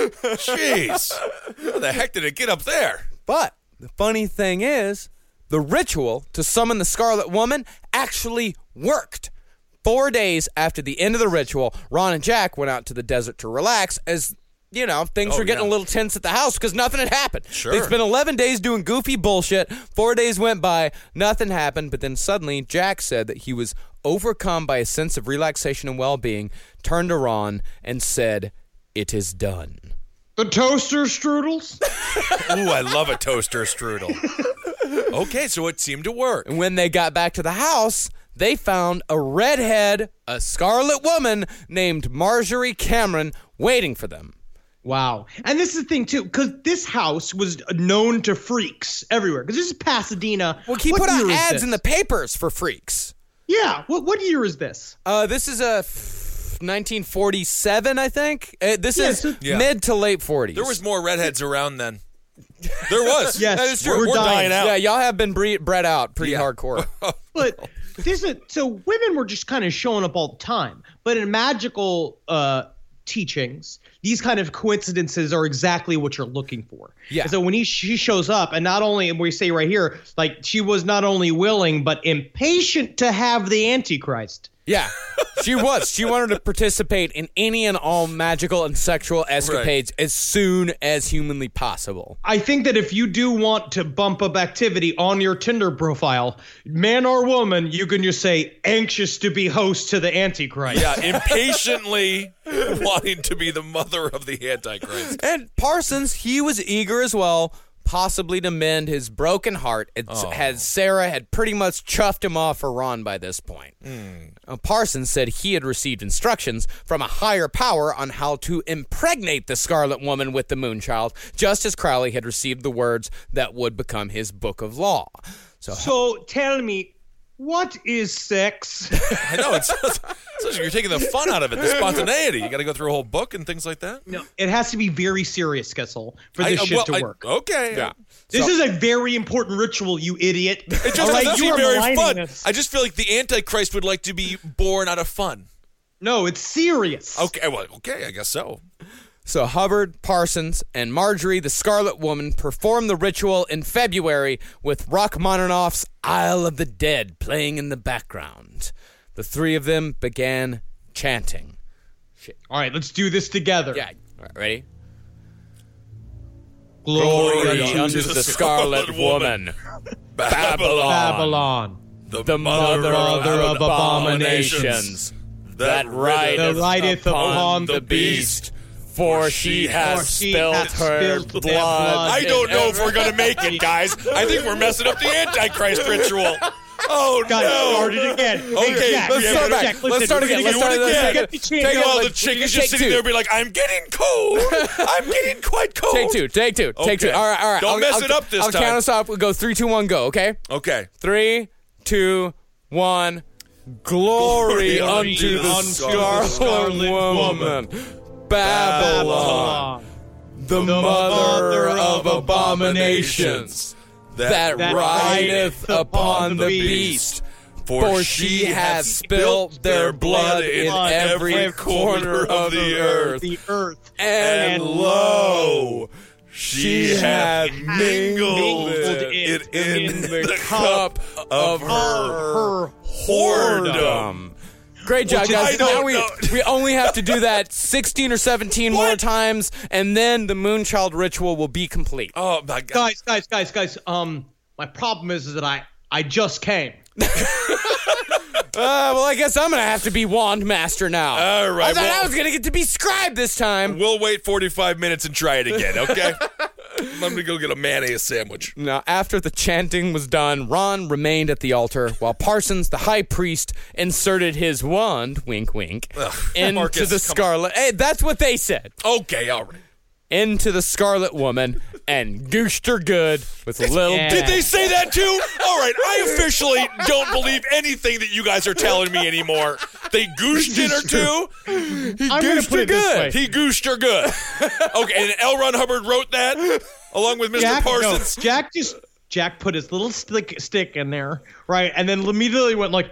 Jeez. How the heck did it get up there? But the funny thing is, the ritual to summon the Scarlet Woman actually worked. 4 days after the end of the ritual, Ron and Jack went out to the desert to relax as, things were getting a little tense at the house because nothing had happened. Sure. They'd spent 11 days doing goofy bullshit. 4 days went by, nothing happened, but then suddenly Jack said that he was overcome by a sense of relaxation and well-being, turned to Ron and said, "It is done." The toaster strudels? Ooh, I love a toaster strudel. Okay, so it seemed to work. And when they got back to the house, they found a redhead, a Scarlet Woman named Marjorie Cameron waiting for them. Wow. And this is the thing, too, because this house was known to freaks everywhere. Because this is Pasadena. Well, he put out ads in the papers for freaks. Yeah. What year is this? This is a 1947, I think. This is mid to late 40s. There was more redheads around then. There was. Yes, that is true. we're dying out. Yeah, y'all have been bred out pretty hardcore. But so women were just kind of showing up all the time. But in magical teachings, these kind of coincidences are exactly what you're looking for. Yeah. And so when she shows up, and not only, and we say right here, like she was not only willing but impatient to have the Antichrist. Yeah, she was. She wanted to participate in any and all magical and sexual escapades as soon as humanly possible. I think that if you do want to bump up activity on your Tinder profile, man or woman, you can just say, anxious to be host to the Antichrist. Yeah, impatiently wanting to be the mother of the Antichrist. And Parsons, he was eager as well, possibly to mend his broken heart, as Sarah had pretty much chuffed him off for Ron by this point. Parsons said he had received instructions from a higher power on how to impregnate the Scarlet Woman with the Moonchild, just as Crowley had received the words that would become his book of law. So tell me, what is sex? I know, it's like you're taking the fun out of it, the spontaneity. You got to go through a whole book and things like that. No, it has to be very serious, Kessel, for this shit to work. Okay. Yeah. This is a very important ritual, you idiot. It just doesn't seem very fun. I just feel like the Antichrist would like to be born out of fun. No, it's serious. Okay, I guess so. So Hubbard, Parsons, and Marjorie, the Scarlet Woman, performed the ritual in February with Rachmaninoff's Isle of the Dead playing in the background. The three of them began chanting. All right, let's do this together. Yeah. All right, ready? Glory unto the Scarlet Woman. Babylon. The mother of abominations. That rideth upon the beast. For she has spilt her blood. I don't know if we're going to make it, guys. I think we're messing up the Antichrist ritual. Oh, Got started again. Okay, Jack, let's start back. Jack, Let's start again. Take all the chickens just sitting there and be like, I'm getting cold. I'm getting quite cold. Take two. All right. Don't mess it up this time. I'll count us off. We'll go 3, 2, 1, go, okay? Okay. 3, 2, 1. Glory unto the Scarlet Woman. Babylon, the mother of abominations, that rideth upon the beast, For she hath spilt their blood in every corner of the earth. And lo, she hath mingled it in the cup of her whoredom. Great job, guys. Now we only have to do that 16 or 17 more times, and then the Moonchild ritual will be complete. Oh, my God. Guys. My problem is that I just came. Well, I guess I'm going to have to be Wand Master now. All right. I thought I was going to get to be Scribe this time. We'll wait 45 minutes and try it again, okay? I'm going to go get a mayonnaise sandwich. Now, after the chanting was done, Ron remained at the altar while Parsons, the high priest, inserted his wand, wink, wink, into Marcus, the Scarlet... Hey, that's what they said. Okay, all right. Into the Scarlet Woman and gooshed her good with little... Did they say that too? All right, I officially don't believe anything that you guys are telling me anymore. They gooshed in her too? He gooshed her good. He gooshed her good. Okay, and L. Ron Hubbard wrote that along with Mr. Parsons? No, Jack put his little stick in there, right? And then immediately went like,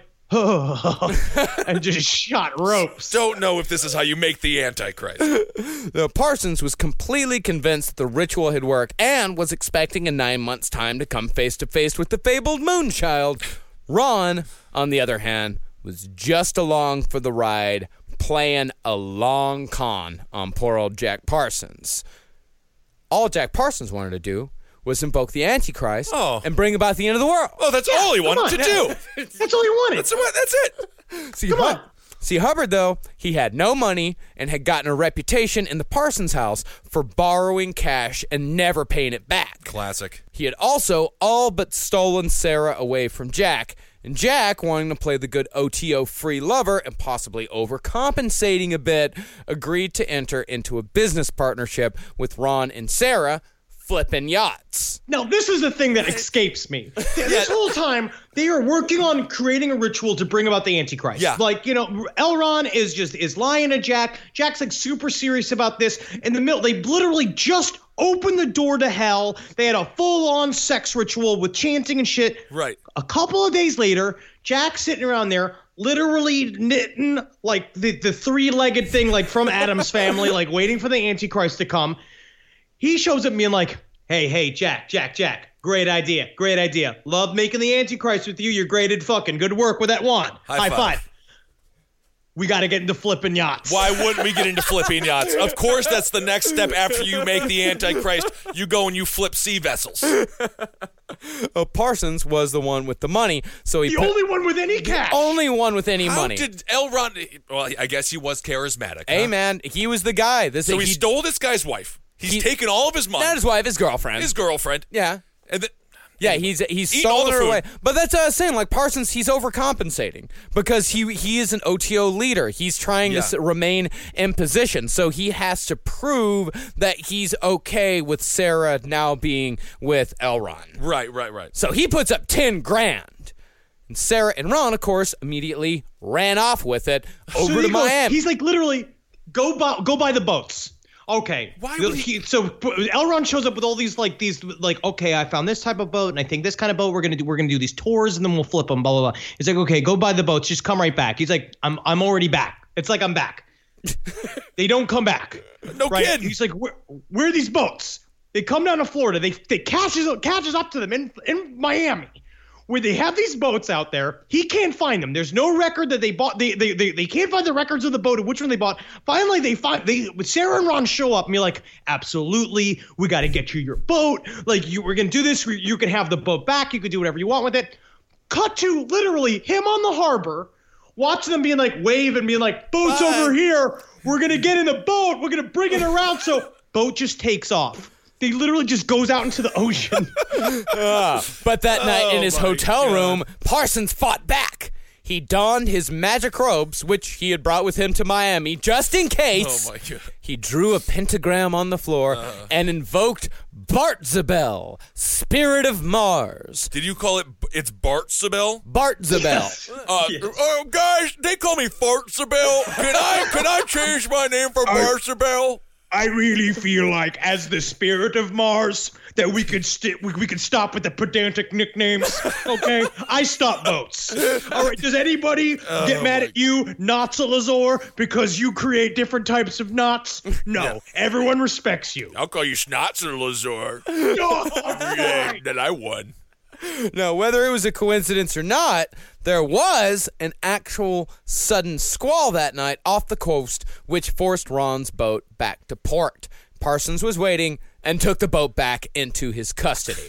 and just shot ropes. Don't know if this is how you make the Antichrist. Now, Parsons was completely convinced that the ritual had worked and was expecting in 9 months' time to come face to face with the fabled Moonchild. Ron, on the other hand, was just along for the ride, playing a long con on poor old Jack Parsons. All Jack Parsons wanted to do was invoke the Antichrist and bring about the end of the world. Oh, that's all he wanted to do. That's all he wanted. That's it. Come on. See, Hubbard, though, he had no money and had gotten a reputation in the Parsons house for borrowing cash and never paying it back. Classic. He had also all but stolen Sarah away from Jack, and Jack, wanting to play the good OTO free lover and possibly overcompensating a bit, agreed to enter into a business partnership with Ron and Sarah, flipping yachts. Now, this is the thing that escapes me. This whole time, they are working on creating a ritual to bring about the Antichrist. Yeah. Like, Elron is lying to Jack. Jack's like super serious about this. In the middle, they literally just opened the door to hell. They had a full-on sex ritual with chanting and shit. Right. A couple of days later, Jack's sitting around there, literally knitting like the three-legged thing like from Addams Family, like waiting for the Antichrist to come. He shows up being like, hey, Jack, great idea. Love making the Antichrist with you. You're great at fucking. Good work with that wand. High five. We got to get into flipping yachts. Why wouldn't we get into flipping yachts? Of course, that's the next step after you make the Antichrist. You go and you flip sea vessels. Parsons was the one with the money, so he only one with any cash. Only one with any money. How did L. Ron... Well, I guess he was charismatic. Hey, man, he was the guy. So he stole this guy's wife. He's taken all of his money. Not his wife, his girlfriend. Yeah. And he's stolen her away. But that's what I was saying. Like, Parsons, he's overcompensating because he is an OTO leader. He's trying to remain in position. So he has to prove that he's okay with Sarah now being with Elron. Right. So he puts up $10,000. And Sarah and Ron, of course, immediately ran off with it over to Miami. He's like, literally, go buy the boats. Okay. Why would So Elron shows up with all these okay, I found this type of boat and I think this kind of boat we're gonna do these tours and then we'll flip them, blah blah blah. He's like, okay, go buy the boats, just come right back. He's like, I'm already back. It's like I'm back. They don't come back. No kidding. He's like, where are these boats? They come down to Florida. They catches up to them in Miami, where they have these boats out there. He can't find them. There's no record that they bought. They can't find the records of the boat and which one they bought. Finally, Sarah and Ron show up and be like, absolutely, we got to get you your boat. Like, we're going to do this. You can have the boat back. You can do whatever you want with it. Cut to literally him on the harbor, watch them being like, wave and being like, boat's over here. We're going to get in the boat. We're going to bring it around. So boat just takes off. He literally just goes out into the ocean. But that night in his hotel room, Parsons fought back. He donned his magic robes, which he had brought with him to Miami, just in case. Oh, my God. He drew a pentagram on the floor and invoked Bartzabel, spirit of Mars. Did you call it's Bartzabel? Bartzabel. Oh, guys, they call me Fartzabel. Can I change my name for Bartzabel? I really feel like, as the spirit of Mars, that we could stop with the pedantic nicknames. Okay, I stop votes. All right, does anybody get mad at you, Notsalazor, because you create different types of knots? No, everyone respects you. I'll call you Schnotzalazor. No, Yeah, then I won. No, whether it was a coincidence or not, there was an actual sudden squall that night off the coast, which forced Ron's boat back to port. Parsons was waiting and took the boat back into his custody.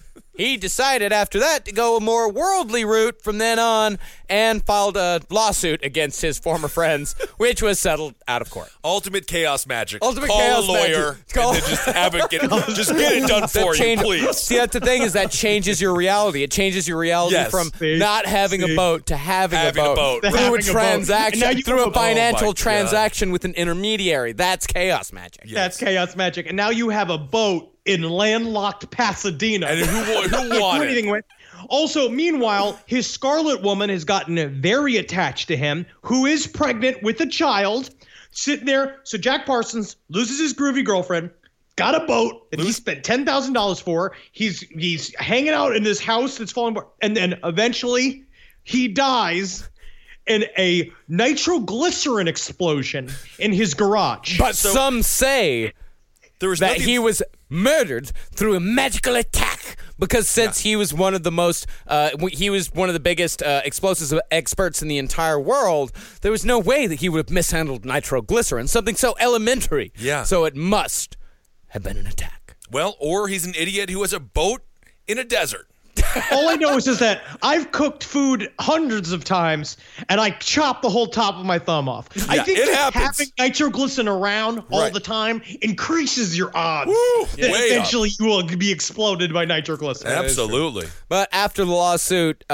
He decided after that to go a more worldly route from then on and filed a lawsuit against his former friends, which was settled out of court. Ultimate chaos magic. Ultimate Call chaos a lawyer magic. Call- and then just get it done for you, please. See, that's the thing is that changes your reality. It changes your reality from not having a boat to having a boat. Through a transaction, through a financial transaction with an intermediary. That's chaos magic. Yes. That's chaos magic. And now you have a boat in landlocked Pasadena. And who won it? Also, meanwhile, his Scarlet Woman has gotten very attached to him, who is pregnant with a child, sitting there. So Jack Parsons loses his groovy girlfriend, got a boat that he spent $10,000 for. He's hanging out in this house that's falling apart. And then eventually he dies in a nitroglycerin explosion in his garage. But some say that he was murdered through a magical attack because since he was one of the most, he was one of the biggest explosives experts in the entire world, there was no way that he would have mishandled nitroglycerin, something so elementary. Yeah. So it must have been an attack. Well, or he's an idiot who has a boat in a desert. All I know is that I've cooked food hundreds of times, and I chop the whole top of my thumb off. I think that having nitroglycerin around all the time increases your odds that eventually you will be exploded by nitroglycerin. Absolutely. But after the lawsuit,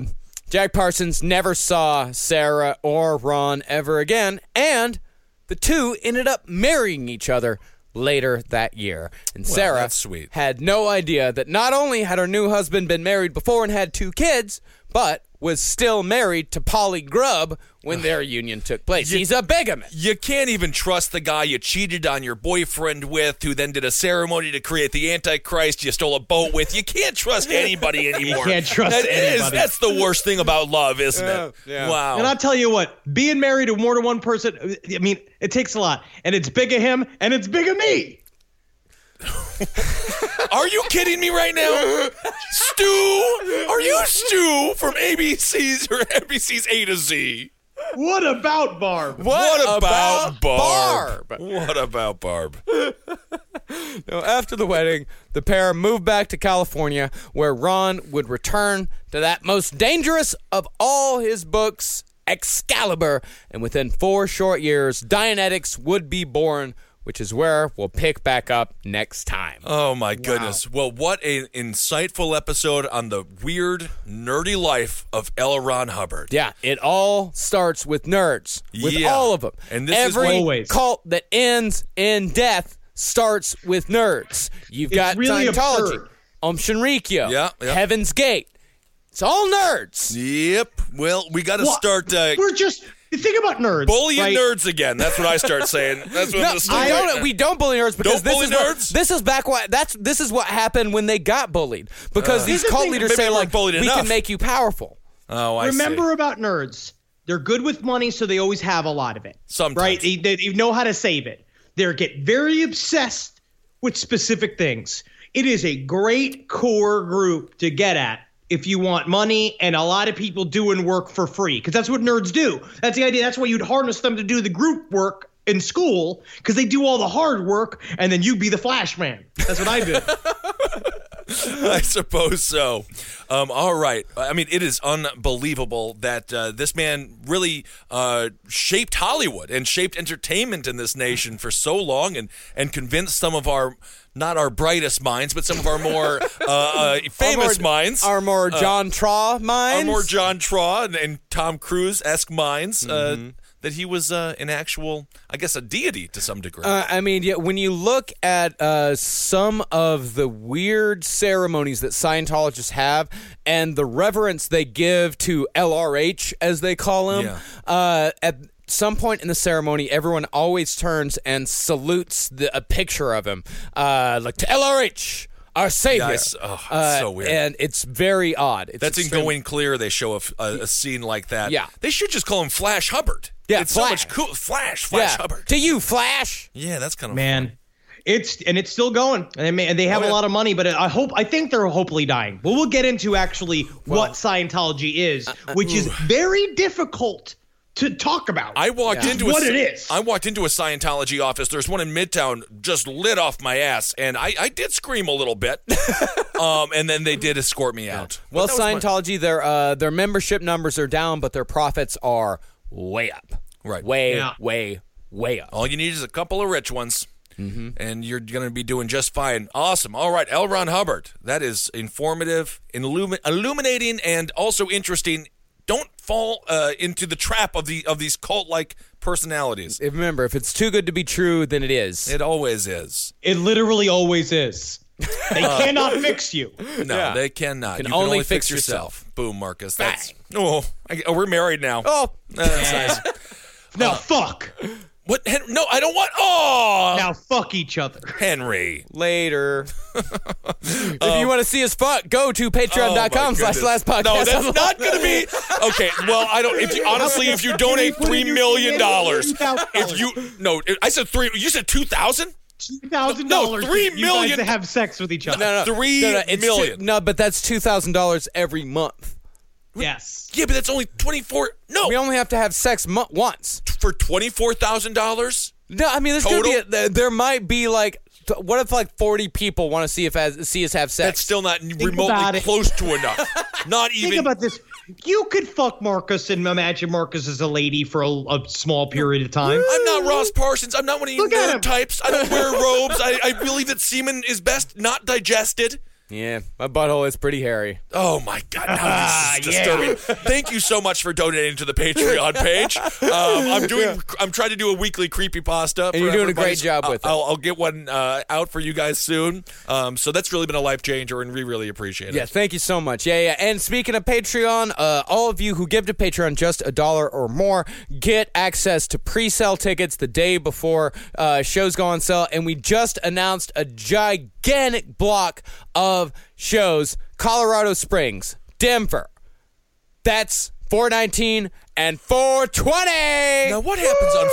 Jack Parsons never saw Sarah or Ron ever again, and the two ended up marrying each other later that year. And Sarah that's sweet. had no idea that not only had her new husband been married before and had 2 kids, but was still married to Polly Grubb when their union took place. He's a bigamist. You can't even trust the guy you cheated on your boyfriend with, who then did a ceremony to create the Antichrist you stole a boat with. You can't trust anybody anymore. You can't trust anybody. That's the worst thing about love, isn't it? Yeah. Wow. And I'll tell you what, being married to more than one person, I mean, it takes a lot. And it's big of him, and it's big of me. Are you kidding me right now? Stu? Are you Stu from NBC's A to Z? What about Barb? What about Barb? What about Barb? No, after the wedding, the pair moved back to California, where Ron would return to that most dangerous of all his books, Excalibur, and within 4 short years, Dianetics would be born, which is where we'll pick back up next time. Oh, my goodness. Well, what an insightful episode on the weird, nerdy life of L. Ron Hubbard. Yeah, it all starts with nerds, with all of them. And this Every is always. cult that ends in death starts with nerds. You've got really Scientology, absurd. Shinrikyo, Yeah. Heaven's Gate. It's all nerds. Yep. Well, we got to start We're just... Think about nerds. bullying right? nerds again. That's what I start saying. That's what I'm going to start. We don't bully nerds because Don't bully nerds? this is what happened when they got bullied. Because these cult leaders maybe say they weren't like bullied we enough. can make you powerful. Oh, I Remember see. about nerds. They're good with money, so they always have a lot of it. Sometimes. Right? They know how to save it. They get very obsessed with specific things. It is a great core group to get at if you want money and a lot of people doing work for free, because that's what nerds do. That's the idea. That's why you'd harness them to do the group work in school, because they do all the hard work, and then you be the Flash Man. That's what I do. I suppose so. All right. I mean, it is unbelievable that this man really shaped Hollywood and shaped entertainment in this nation for so long and convinced some of our, not our brightest minds, but some of our more famous minds. Our more John Traw minds. Our more John Traw and Tom Cruise-esque minds. That he was an actual, I guess, a deity to some degree. I mean, yeah, when you look at some of the weird ceremonies that Scientologists have and the reverence they give to LRH, as they call him, at some point in the ceremony, everyone always turns and salutes a picture of him, like to LRH. our savior. Yes. Oh, it's so weird. And it's very odd. It's That's in extremely- Going Clear. They show a scene like that. Yeah. They should just call him Flash Hubbard. Yeah, it's Flash. so much cool. Flash Yeah. Hubbard. To you, Flash. Yeah, that's kind of Man. It's still going, and they have a lot of money, but I think they're hopefully dying. But we'll get into actually what Scientology is, which is very difficult to talk about. I walked into what it is. I walked into a Scientology office. There's one in Midtown, just lit off my ass, and I did scream a little bit. And then they did escort me out. Well, But that was Scientology, their membership numbers are down, but their profits are way up. Right. Way up. all you need is a couple of rich ones. And you're going to be doing just fine. Awesome. All right, L. Ron Hubbard. That is informative, illuminating, and also interesting. Don't fall into the trap of these cult-like personalities. Remember, if it's too good to be true, then it is. It always is. It literally always is. They cannot fix you. No, they cannot. You You can only fix yourself. Boom, Marcus. That's we're married now. Oh, That's nice. Now fuck. What? No, I don't want. Oh, Now fuck each other. Henry. later. If you want to see us fuck, go to patreon.com/last podcast. No, that's not going to be okay. Well, I don't. If you donate $3 million, I said three. You said 2,000. $2,000. No, $3 million. You guys to have sex with each other. No, $3 million. No, but that's $2,000 every month. Yes. Yeah, but that's only 24. No, We only have to have sex once. for $24,000. No, I mean, there might be like, what if like 40 people want to see us have sex? That's still not about remotely it. close to enough. Not even. Think about this. You could fuck Marcus and imagine Marcus as a lady for a small period of time. I'm not Ross Parsons. I'm not one of you Look at him. nerd types. I don't wear robes. I believe that semen is best not digested. Yeah, my butthole is pretty hairy. Oh my God! Now this is disturbing. Thank you so much for donating to the Patreon page. I'm trying to do a weekly creepypasta. And you're doing a great job with it. I'll get one out for you guys soon. So that's really been a life changer, and we really appreciate it. Yeah, thank you so much. Yeah. And speaking of Patreon, all of you who give to Patreon just $1 or more get access to pre-sale tickets the day before shows go on sale. And we just announced a gigantic block of shows: Colorado Springs, Denver. That's 419 and 420. Now what happens on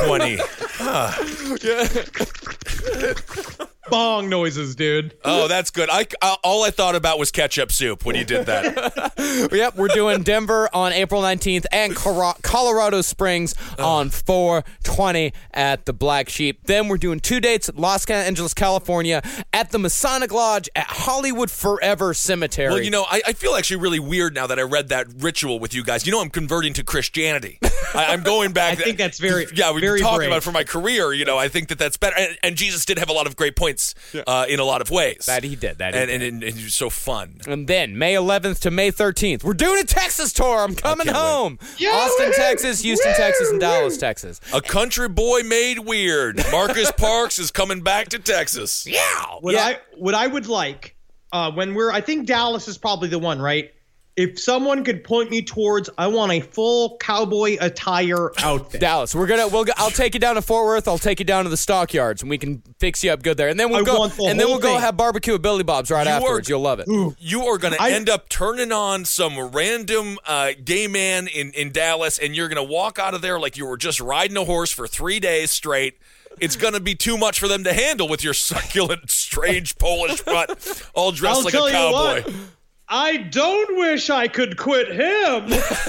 420? Bong noises, dude. Oh, that's good. All I thought about was ketchup soup when you did that. Yep, we're doing Denver on April 19th and Colorado Springs on 420 at the Black Sheep. Then we're doing 2 dates at Los Angeles, California at the Masonic Lodge at Hollywood Forever Cemetery. Well, you know, I feel actually really weird now that I read that ritual with you guys. You know, I'm converting to Christianity. I'm going back. I think that's very, yeah, we've very been talking brave. about it for my career. You know, I think that's better. And Jesus did have a lot of great points in a lot of ways. That he did. And it was so fun. And then May 11th to May 13th, we're doing a Texas tour. I'm coming home. Austin, Texas, Houston, Texas, and Dallas, Texas. A country boy made weird. Marcus Parks is coming back to Texas. Yeah. What I would like when I think Dallas is probably the one, right? If someone could point me towards, I want a full cowboy attire outfit. Dallas, I'll take you down to Fort Worth. I'll take you down to the stockyards, and we can fix you up good there. And then we'll go have barbecue at Billy Bob's right afterwards. You'll love it. You are going to end up turning on some random gay man in Dallas, and you're going to walk out of there like you were just riding a horse for 3 days straight. It's going to be too much for them to handle with your succulent, strange Polish butt, all dressed like a cowboy. I don't wish I could quit him.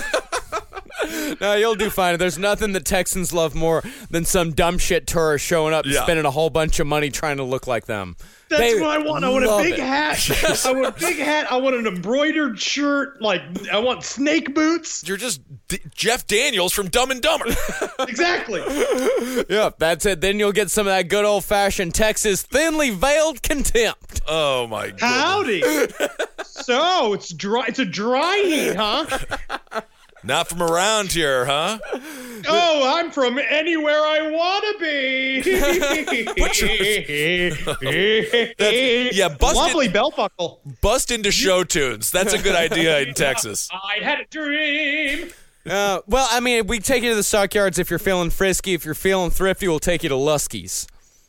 No, you'll do fine. There's nothing that Texans love more than some dumb shit tourist showing up and spending a whole bunch of money trying to look like them. That's what I want. I want a big hat. Yes. I want a big hat. I want an embroidered shirt. I want snake boots. You're just Jeff Daniels from Dumb and Dumber. Exactly. Yeah, that's it. Then you'll get some of that good old-fashioned Texas thinly veiled contempt. Oh, my God. Howdy. So, it's dry. It's a dry heat, huh? Not from around here, huh? Oh, I'm from anywhere I want to be. Lovely belt buckle. Bust into show tunes. That's a good idea in Texas. I had a dream. Well, I mean, we take you to the stockyards if you're feeling frisky. If you're feeling thrifty, we'll take you to Lusky's.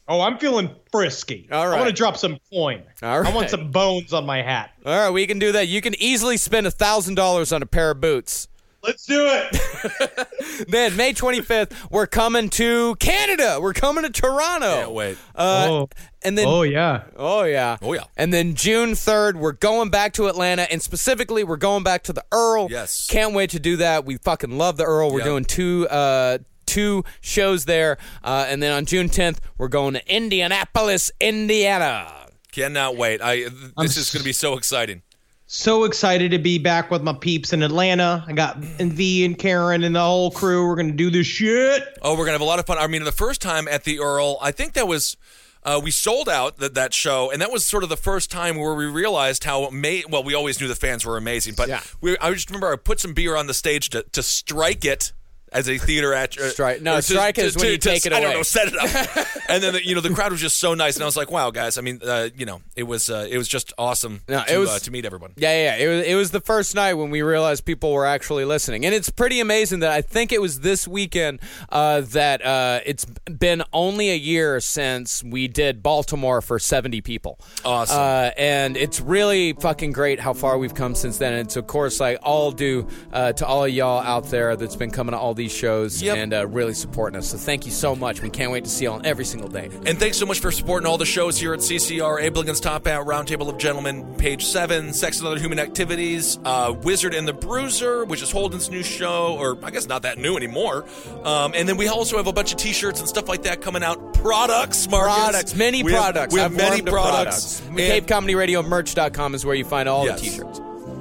Oh, I'm feeling frisky. All right. I want to drop some coin. All right. I want some bones on my hat. All right, we can do that. You can easily spend $1,000 on a pair of boots. Let's do it. Then May 25th, we're coming to Canada. We're coming to Toronto. Can't wait. And then, Oh, yeah. Oh, yeah. Oh, yeah. And then June 3rd, we're going back to Atlanta, and specifically, we're going back to the Earl. Yes. Can't wait to do that. We fucking love the Earl. We're doing two shows there. And then on June 10th, we're going to Indianapolis, Indiana. Cannot wait. This is going to be so exciting. So excited to be back with my peeps in Atlanta. I got V and Karen and the whole crew. We're going to do this shit. Oh, we're going to have a lot of fun. I mean, the first time at the Earl, I think that was... we sold out that show, and that was sort of the first time where we realized how well, we always knew the fans were amazing, but I just remember I put some beer on the stage to strike it as a theater actor. Strike is when you take it away. I don't know, set it up. And then the crowd was just so nice, and I was like, wow, guys. I mean, it was just awesome to meet everyone. Yeah. It was the first night when we realized people were actually listening, and it's pretty amazing that I think it was this weekend that it's been only a year since we did Baltimore for 70 people. Awesome. And it's really fucking great how far we've come since then. And it's of course all due to all of y'all out there that's been coming to all these shows and really supporting us. So thank you so much. We can't wait to see y'all every single day. And thanks so much for supporting all the shows here at CCR. Abe Lincoln's Top Hat, Roundtable of Gentlemen, Page 7, Sex and Other Human Activities, Wizard and the Bruiser, which is Holden's new show, or I guess not that new anymore. And then we also have a bunch of t-shirts and stuff like that coming out. Products, Marcus. Many products. We have many products. CapeComedyRadioMerch.com is where you find all the t-shirts.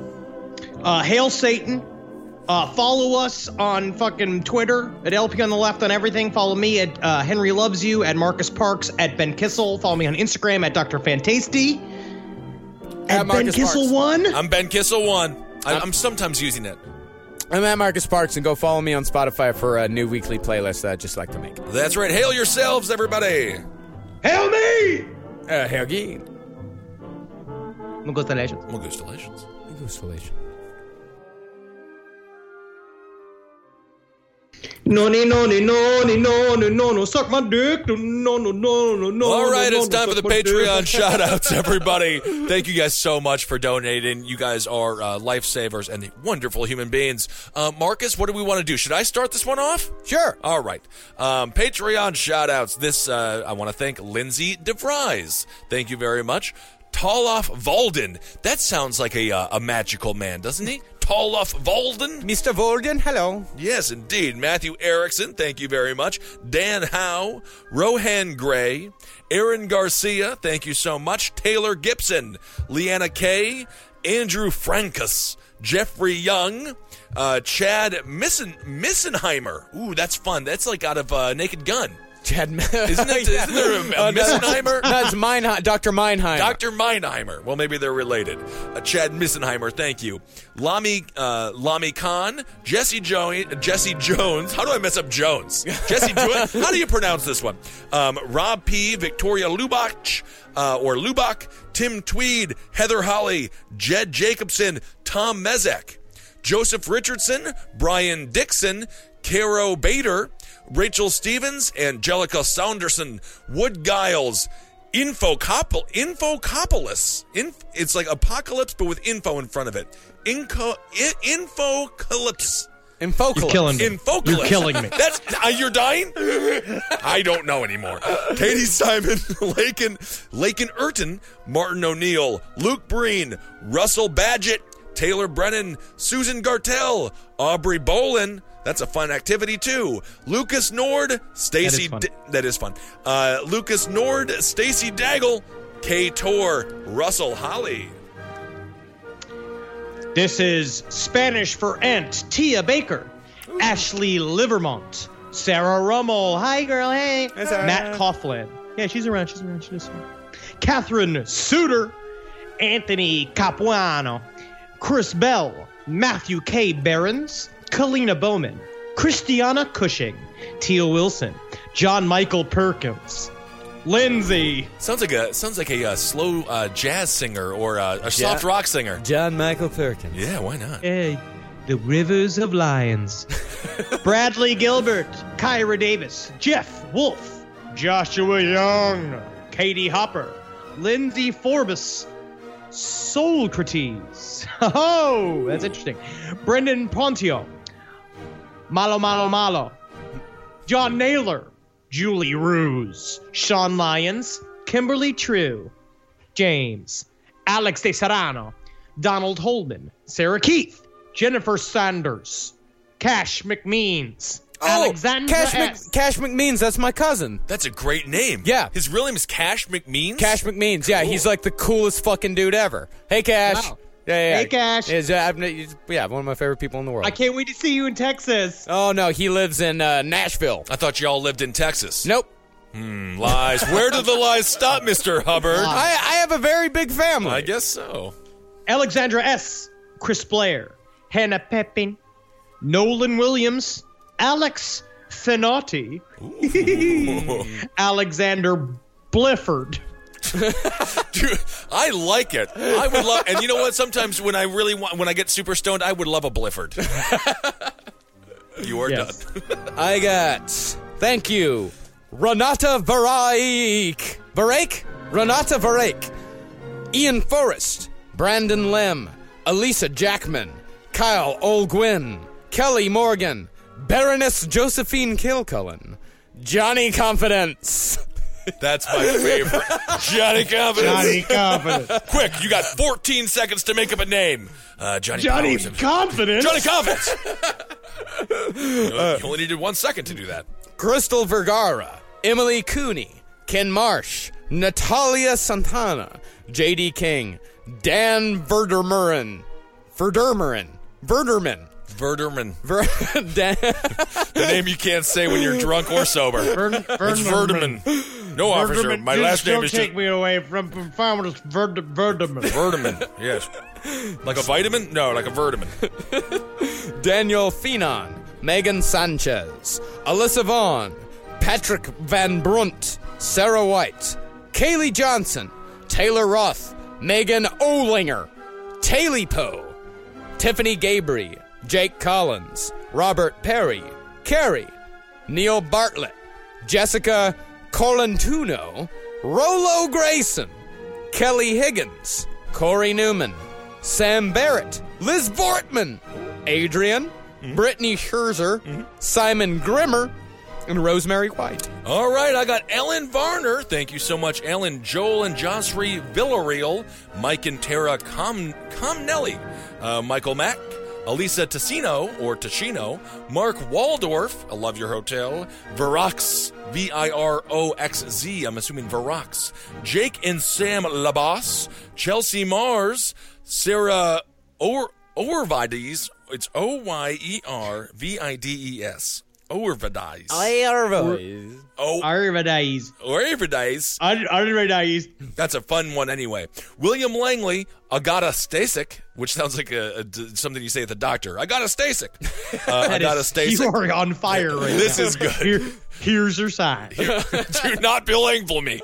Hail Satan. Follow us on fucking Twitter at LP on the Left on everything. Follow me at Henry Loves You, at Marcus Parks, at Ben Kissel. Follow me on Instagram at Dr. Fantasty. At Ben Kissel 1. I'm Ben Kissel 1. I'm sometimes using it. I'm at Marcus Parks, and go follow me on Spotify for a new weekly playlist that I just like to make. That's right. Hail yourselves, everybody. Hail me! Hail ye. Congratulations. Congratulations. Congratulations. No, suck my dick. No. All right, it's time for the Patreon shout-outs, everybody. Thank you guys so much for donating. You guys are lifesavers and wonderful human beings. Marcus, what do we want to do? Should I start this one off? Sure. All right. Patreon shout-outs. This, I want to thank Lindsay DeVries. Thank you very much. Tolof Valden. That sounds like a magical man, doesn't he? Tolof Valden. Mr. Valden, hello. Yes, indeed. Matthew Erickson, thank you very much. Dan Howe, Rohan Gray, Aaron Garcia, thank you so much. Taylor Gibson, Leanna Kay, Andrew Frankus, Jeffrey Young, Chad Missenheimer. Ooh, that's fun. That's like out of Naked Gun. Isn't there a Missenheimer? No, it's Dr. Meinheimer. Dr. Meinheimer. Well, maybe they're related. Chad Missenheimer, thank you. Lami Khan, Jesse Jones. How do I mess up Jones? Jesse Jones. How do you pronounce this one? Rob P, Victoria Lubach, or Lubach, Tim Tweed, Heather Holly, Jed Jacobson, Tom Mezek, Joseph Richardson, Brian Dixon, Caro Bader, Rachel Stevens, Angelica Saunderson, Wood Giles, Infocopolis. It's like apocalypse, but with info in front of it. Infocalypse. You're killing me. Infocalypse. You're killing me. That's you're dying? I don't know anymore. Katie Simon, Lakin Urton, Martin O'Neill, Luke Breen, Russell Badgett, Taylor Brennan, Susan Gartell, Aubrey Bolin. That's a fun activity, too. Lucas Nord, Stacy... That is fun. Lucas Nord, Stacy Daggle, Kay Tor, Russell Holly. This is Spanish for Aunt Tia Baker, Ashley Livermont, Sarah Rummel. Hi, girl. Hey. Matt Coughlin. Yeah, she's around. She's around. Catherine Suter, Anthony Capuano, Chris Bell, Matthew K. Behrens, Kalina Bowman, Christiana Cushing, Teal Wilson, John Michael Perkins, Lindsay. Sounds like a slow jazz singer or a soft rock singer. John Michael Perkins. Yeah, why not? Hey, the Rivers of Lions. Bradley Gilbert, Kyra Davis, Jeff Wolf, Joshua Young, Katie Hopper, Lindsay Forbes, Socrates. Oh, that's interesting. Brendan Pontio, Malo, John Naylor, Julie Ruse, Sean Lyons, Kimberly True, James, Alex De Serrano, Donald Holman, Sarah Keith, Jennifer Sanders, Cash McMeans, Alexandra Cash McMeans, that's my cousin. That's a great name. Yeah. His real name is Cash McMeans? Cash McMeans, yeah. Cool. He's like the coolest fucking dude ever. Hey, Cash. Wow. Yeah. Hey, Cash. He's, one of my favorite people in the world. I can't wait to see you in Texas. Oh, no, he lives in Nashville. I thought y'all lived in Texas. Nope. Lies. Where do the lies stop, Mr. Hubbard? I have a very big family. I guess so. Alexandra S., Chris Blair, Hannah Pepin, Nolan Williams, Alex Finotti, Alexander Blifford. Dude, I like it. I would love, and you know what? Sometimes when I get super stoned, I would love a Blifford. You are done. I got, thank you, Renata Varake, Renata Varake, Ian Forrest, Brandon Lim, Elisa Jackman, Kyle Olgwin, Kelly Morgan, Baroness Josephine Kilcullen, Johnny Confidence. That's my favorite. Johnny Confidence. Quick, you got 14 seconds to make up a name. Johnny Confidence. Johnny Confidence. You only needed 1 second to do that. Crystal Vergara, Emily Cooney, Ken Marsh, Natalia Santana, J.D. King, Dan Verderman. The name you can't say when you're drunk or sober. It's Verderman. No, officer. My last name is... Don't take me away from Farmers Verderman. Verderman, yes. Like a vitamin? No, like a verderman. Daniel Finan, Megan Sanchez, Alyssa Vaughn, Patrick Van Brunt, Sarah White, Kaylee Johnson, Taylor Roth, Megan Olinger, Taylor Poe, Tiffany Gabry, Jake Collins, Robert Perry, Carrie, Neil Bartlett, Jessica Colantuno, Rolo Grayson, Kelly Higgins, Corey Newman, Sam Barrett, Liz Bortman, Adrian, Brittany Scherzer, Simon Grimmer, and Rosemary White. All right, I got Ellen Varner. Thank you so much, Ellen. Joel and Josry Villarreal, Mike and Tara Comnelli, Michael Mack, Elisa Ticino, Mark Waldorf, I love your hotel, Virox, Viroxz, I'm assuming Virox, Jake and Sam Labas, Chelsea Mars, Sarah Orvides, it's Oyervides. Orvides. That's a fun one anyway. William Langley, Agata Stasik, which sounds like something you say at the doctor. Agata Stasik. Agata Stasik. You are on fire right now. This is good. Here's your sign. Do not belabel me.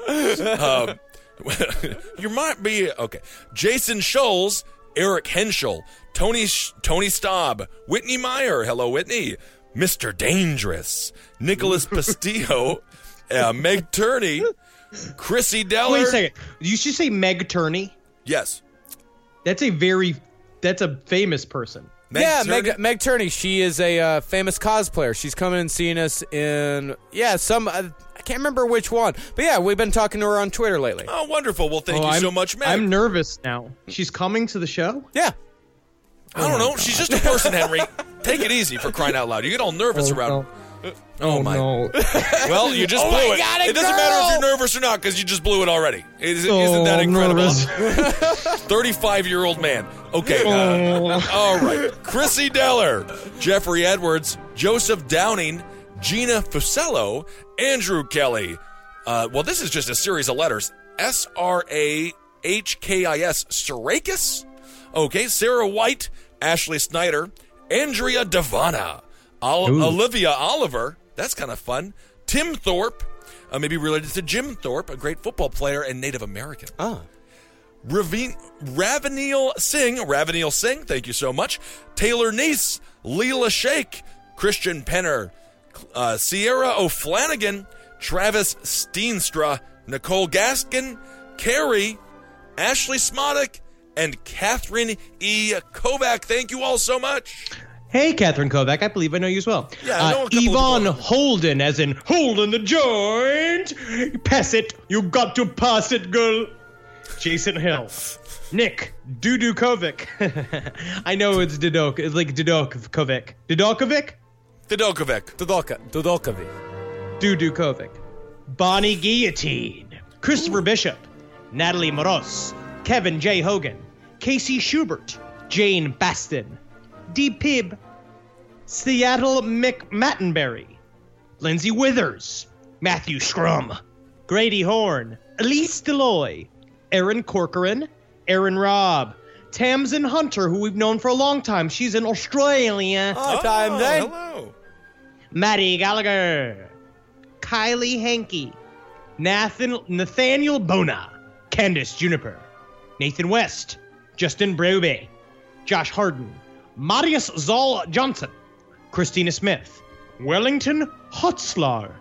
You might be... Okay. Jason Scholes, Eric Henschel, Tony Staub, Whitney Meyer. Hello, Whitney. Mr. Dangerous, Nicholas Pastillo, Meg Turney, Chrissy Deller. Wait a second. You should say Meg Turney. Yes. That's a famous person. Meg Turney. She is a famous cosplayer. She's coming and seeing us in, I can't remember which one. But yeah, we've been talking to her on Twitter lately. Oh, wonderful. Well, thank you so much, Meg. I'm nervous now. She's coming to the show? Yeah. I don't know. She's just a person, Henry. Take it easy, for crying out loud. You get all nervous around. Oh my. No. Well, you just blew it. God, it doesn't matter if you're nervous or not because you just blew it already. Isn't that incredible? 35-year-old man. Okay. All right. Chrissy Deller, Jeffrey Edwards, Joseph Downing, Gina Fusello, Andrew Kelly. Well, this is just a series of letters. Sarahkis. Sarakis? Okay. Sarah White, Ashley Snyder, Andrea Devana, Olivia Oliver, that's kind of fun, Tim Thorpe, maybe related to Jim Thorpe, a great football player and Native American. Ravaniel Singh, thank you so much, Taylor Neese, Leela Sheikh, Christian Penner, Sierra O'Flanagan, Travis Steenstra, Nicole Gaskin, Carrie, Ashley Smodick, and Catherine E. Kovac. Thank you all so much. Hey, Catherine Kovac. I believe I know you as well. Yeah, I know a couple Yvonne of people. Holden, as in Holden the joint. Pass it. You got to pass it, girl. Jason Hill. Nick Dudukovic. I know it's Dudok. It's like Dudokovic. Dudokovic? Dudokovic. Dudukovic. Bonnie Guillotine. Christopher Bishop. Natalie Moros. Kevin J. Hogan. Casey Schubert. Jane Baston. D. Pibb. Seattle McMattenberry. Lindsay Withers. Matthew Scrum. Grady Horn. Elise Deloy. Aaron Corcoran. Aaron Robb. Tamsin Hunter, who we've known for a long time. She's in Australia. Hello. Maddie Gallagher. Kylie Hankey. Nathaniel Bona. Candace Juniper. Nathan West. Justin Brobe. Josh Harden. Marius Zoll Johnson. Christina Smith. Wellington Hotzlar.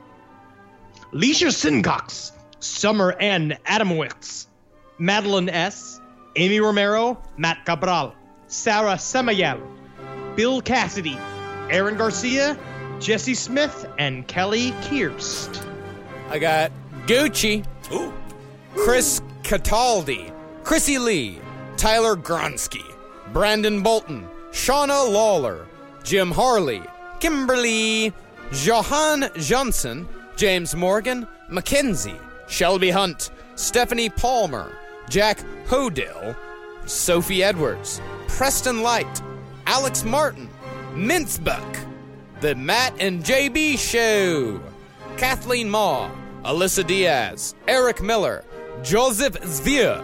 Leisha Sincox. Summer N. Adamowitz. Madeline S. Amy Romero. Matt Cabral. Sarah Samayel. Bill Cassidy. Aaron Garcia. Jesse Smith. And Kelly Kierst. I got Gucci. Ooh. Chris Cataldi. Chrissy Lee. Tyler Gronsky. Brandon Bolton. Shauna Lawler. Jim Harley. Kimberly. Johan Johnson. James Morgan. Mackenzie. Shelby Hunt. Stephanie Palmer. Jack Hodill. Sophie Edwards. Preston Light. Alex Martin. Mincebuck. The Matt and JB Show. Kathleen Maw. Alyssa Diaz. Eric Miller. Joseph Zvier.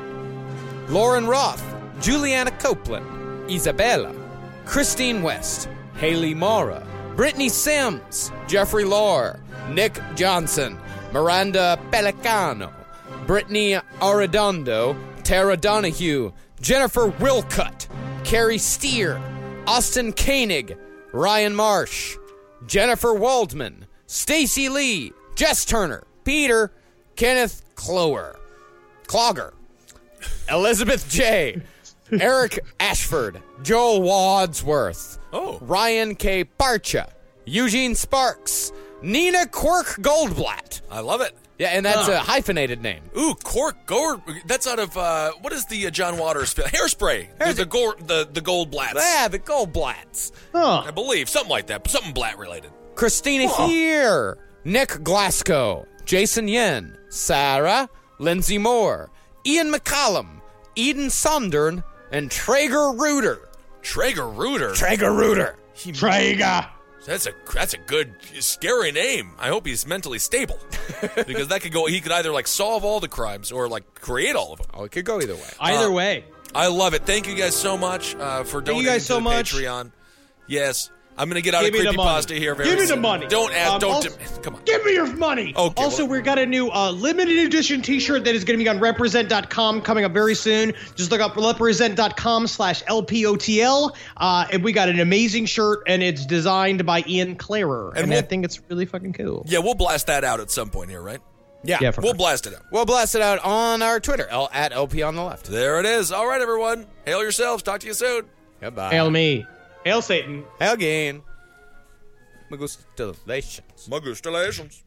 Lauren Roth. Juliana Copeland. Isabella. Christine West. Haley Mara. Brittany Sims. Jeffrey Lohr. Nick Johnson. Miranda Pelicano. Brittany Arredondo. Tara Donahue. Jennifer Wilcutt. Carrie Steer. Austin Koenig. Ryan Marsh. Jennifer Waldman. Stacy Lee. Jess Turner. Peter. Kenneth Clower. Clogger. Elizabeth J. Eric Ashford. Joel Wadsworth. Oh. Ryan K. Parcha. Eugene Sparks. Nina Quirk Goldblatt. I love it. Yeah, and that's a hyphenated name. Ooh, Cork Gold. That's out of what is the John Waters film? Hairspray. The Goldblatts. Yeah, the Goldblatts. I believe something like that. Something Blatt related. Christina Here. Nick Glasgow. Jason Yen. Sarah. Lindsay Moore. Ian McCallum. Eden Sondern. And Traeger Reuter. Traeger Reuter. Traeger Reuter. Traeger. That's a good, scary name. I hope he's mentally stable, because that could go. He could either like solve all the crimes or like create all of them. Oh, it could go either way. Either way. I love it. Thank you guys so much for donating you guys so to the much. Patreon. Yes. I'm going to get out Give of me the creepypasta money. here very Give me the soon. money. Don't ask. Also, come on. Give me your money. Okay, Also, well- we've got a new limited edition t-shirt that is going to be on represent.com coming up very soon. Just look up represent.com/LPOTL. And we got an amazing shirt, and it's designed by Ian Clarer. And I think it's really fucking cool. Yeah, we'll blast that out at some point here, right? Yeah, for We'll sure. blast it out. we'll blast it out on our Twitter, at LP on the left. There it is. All right, everyone. Hail yourselves. Talk to you soon. Goodbye. Hail me. Hail Satan. Hail again. Magustalations. Magustalations.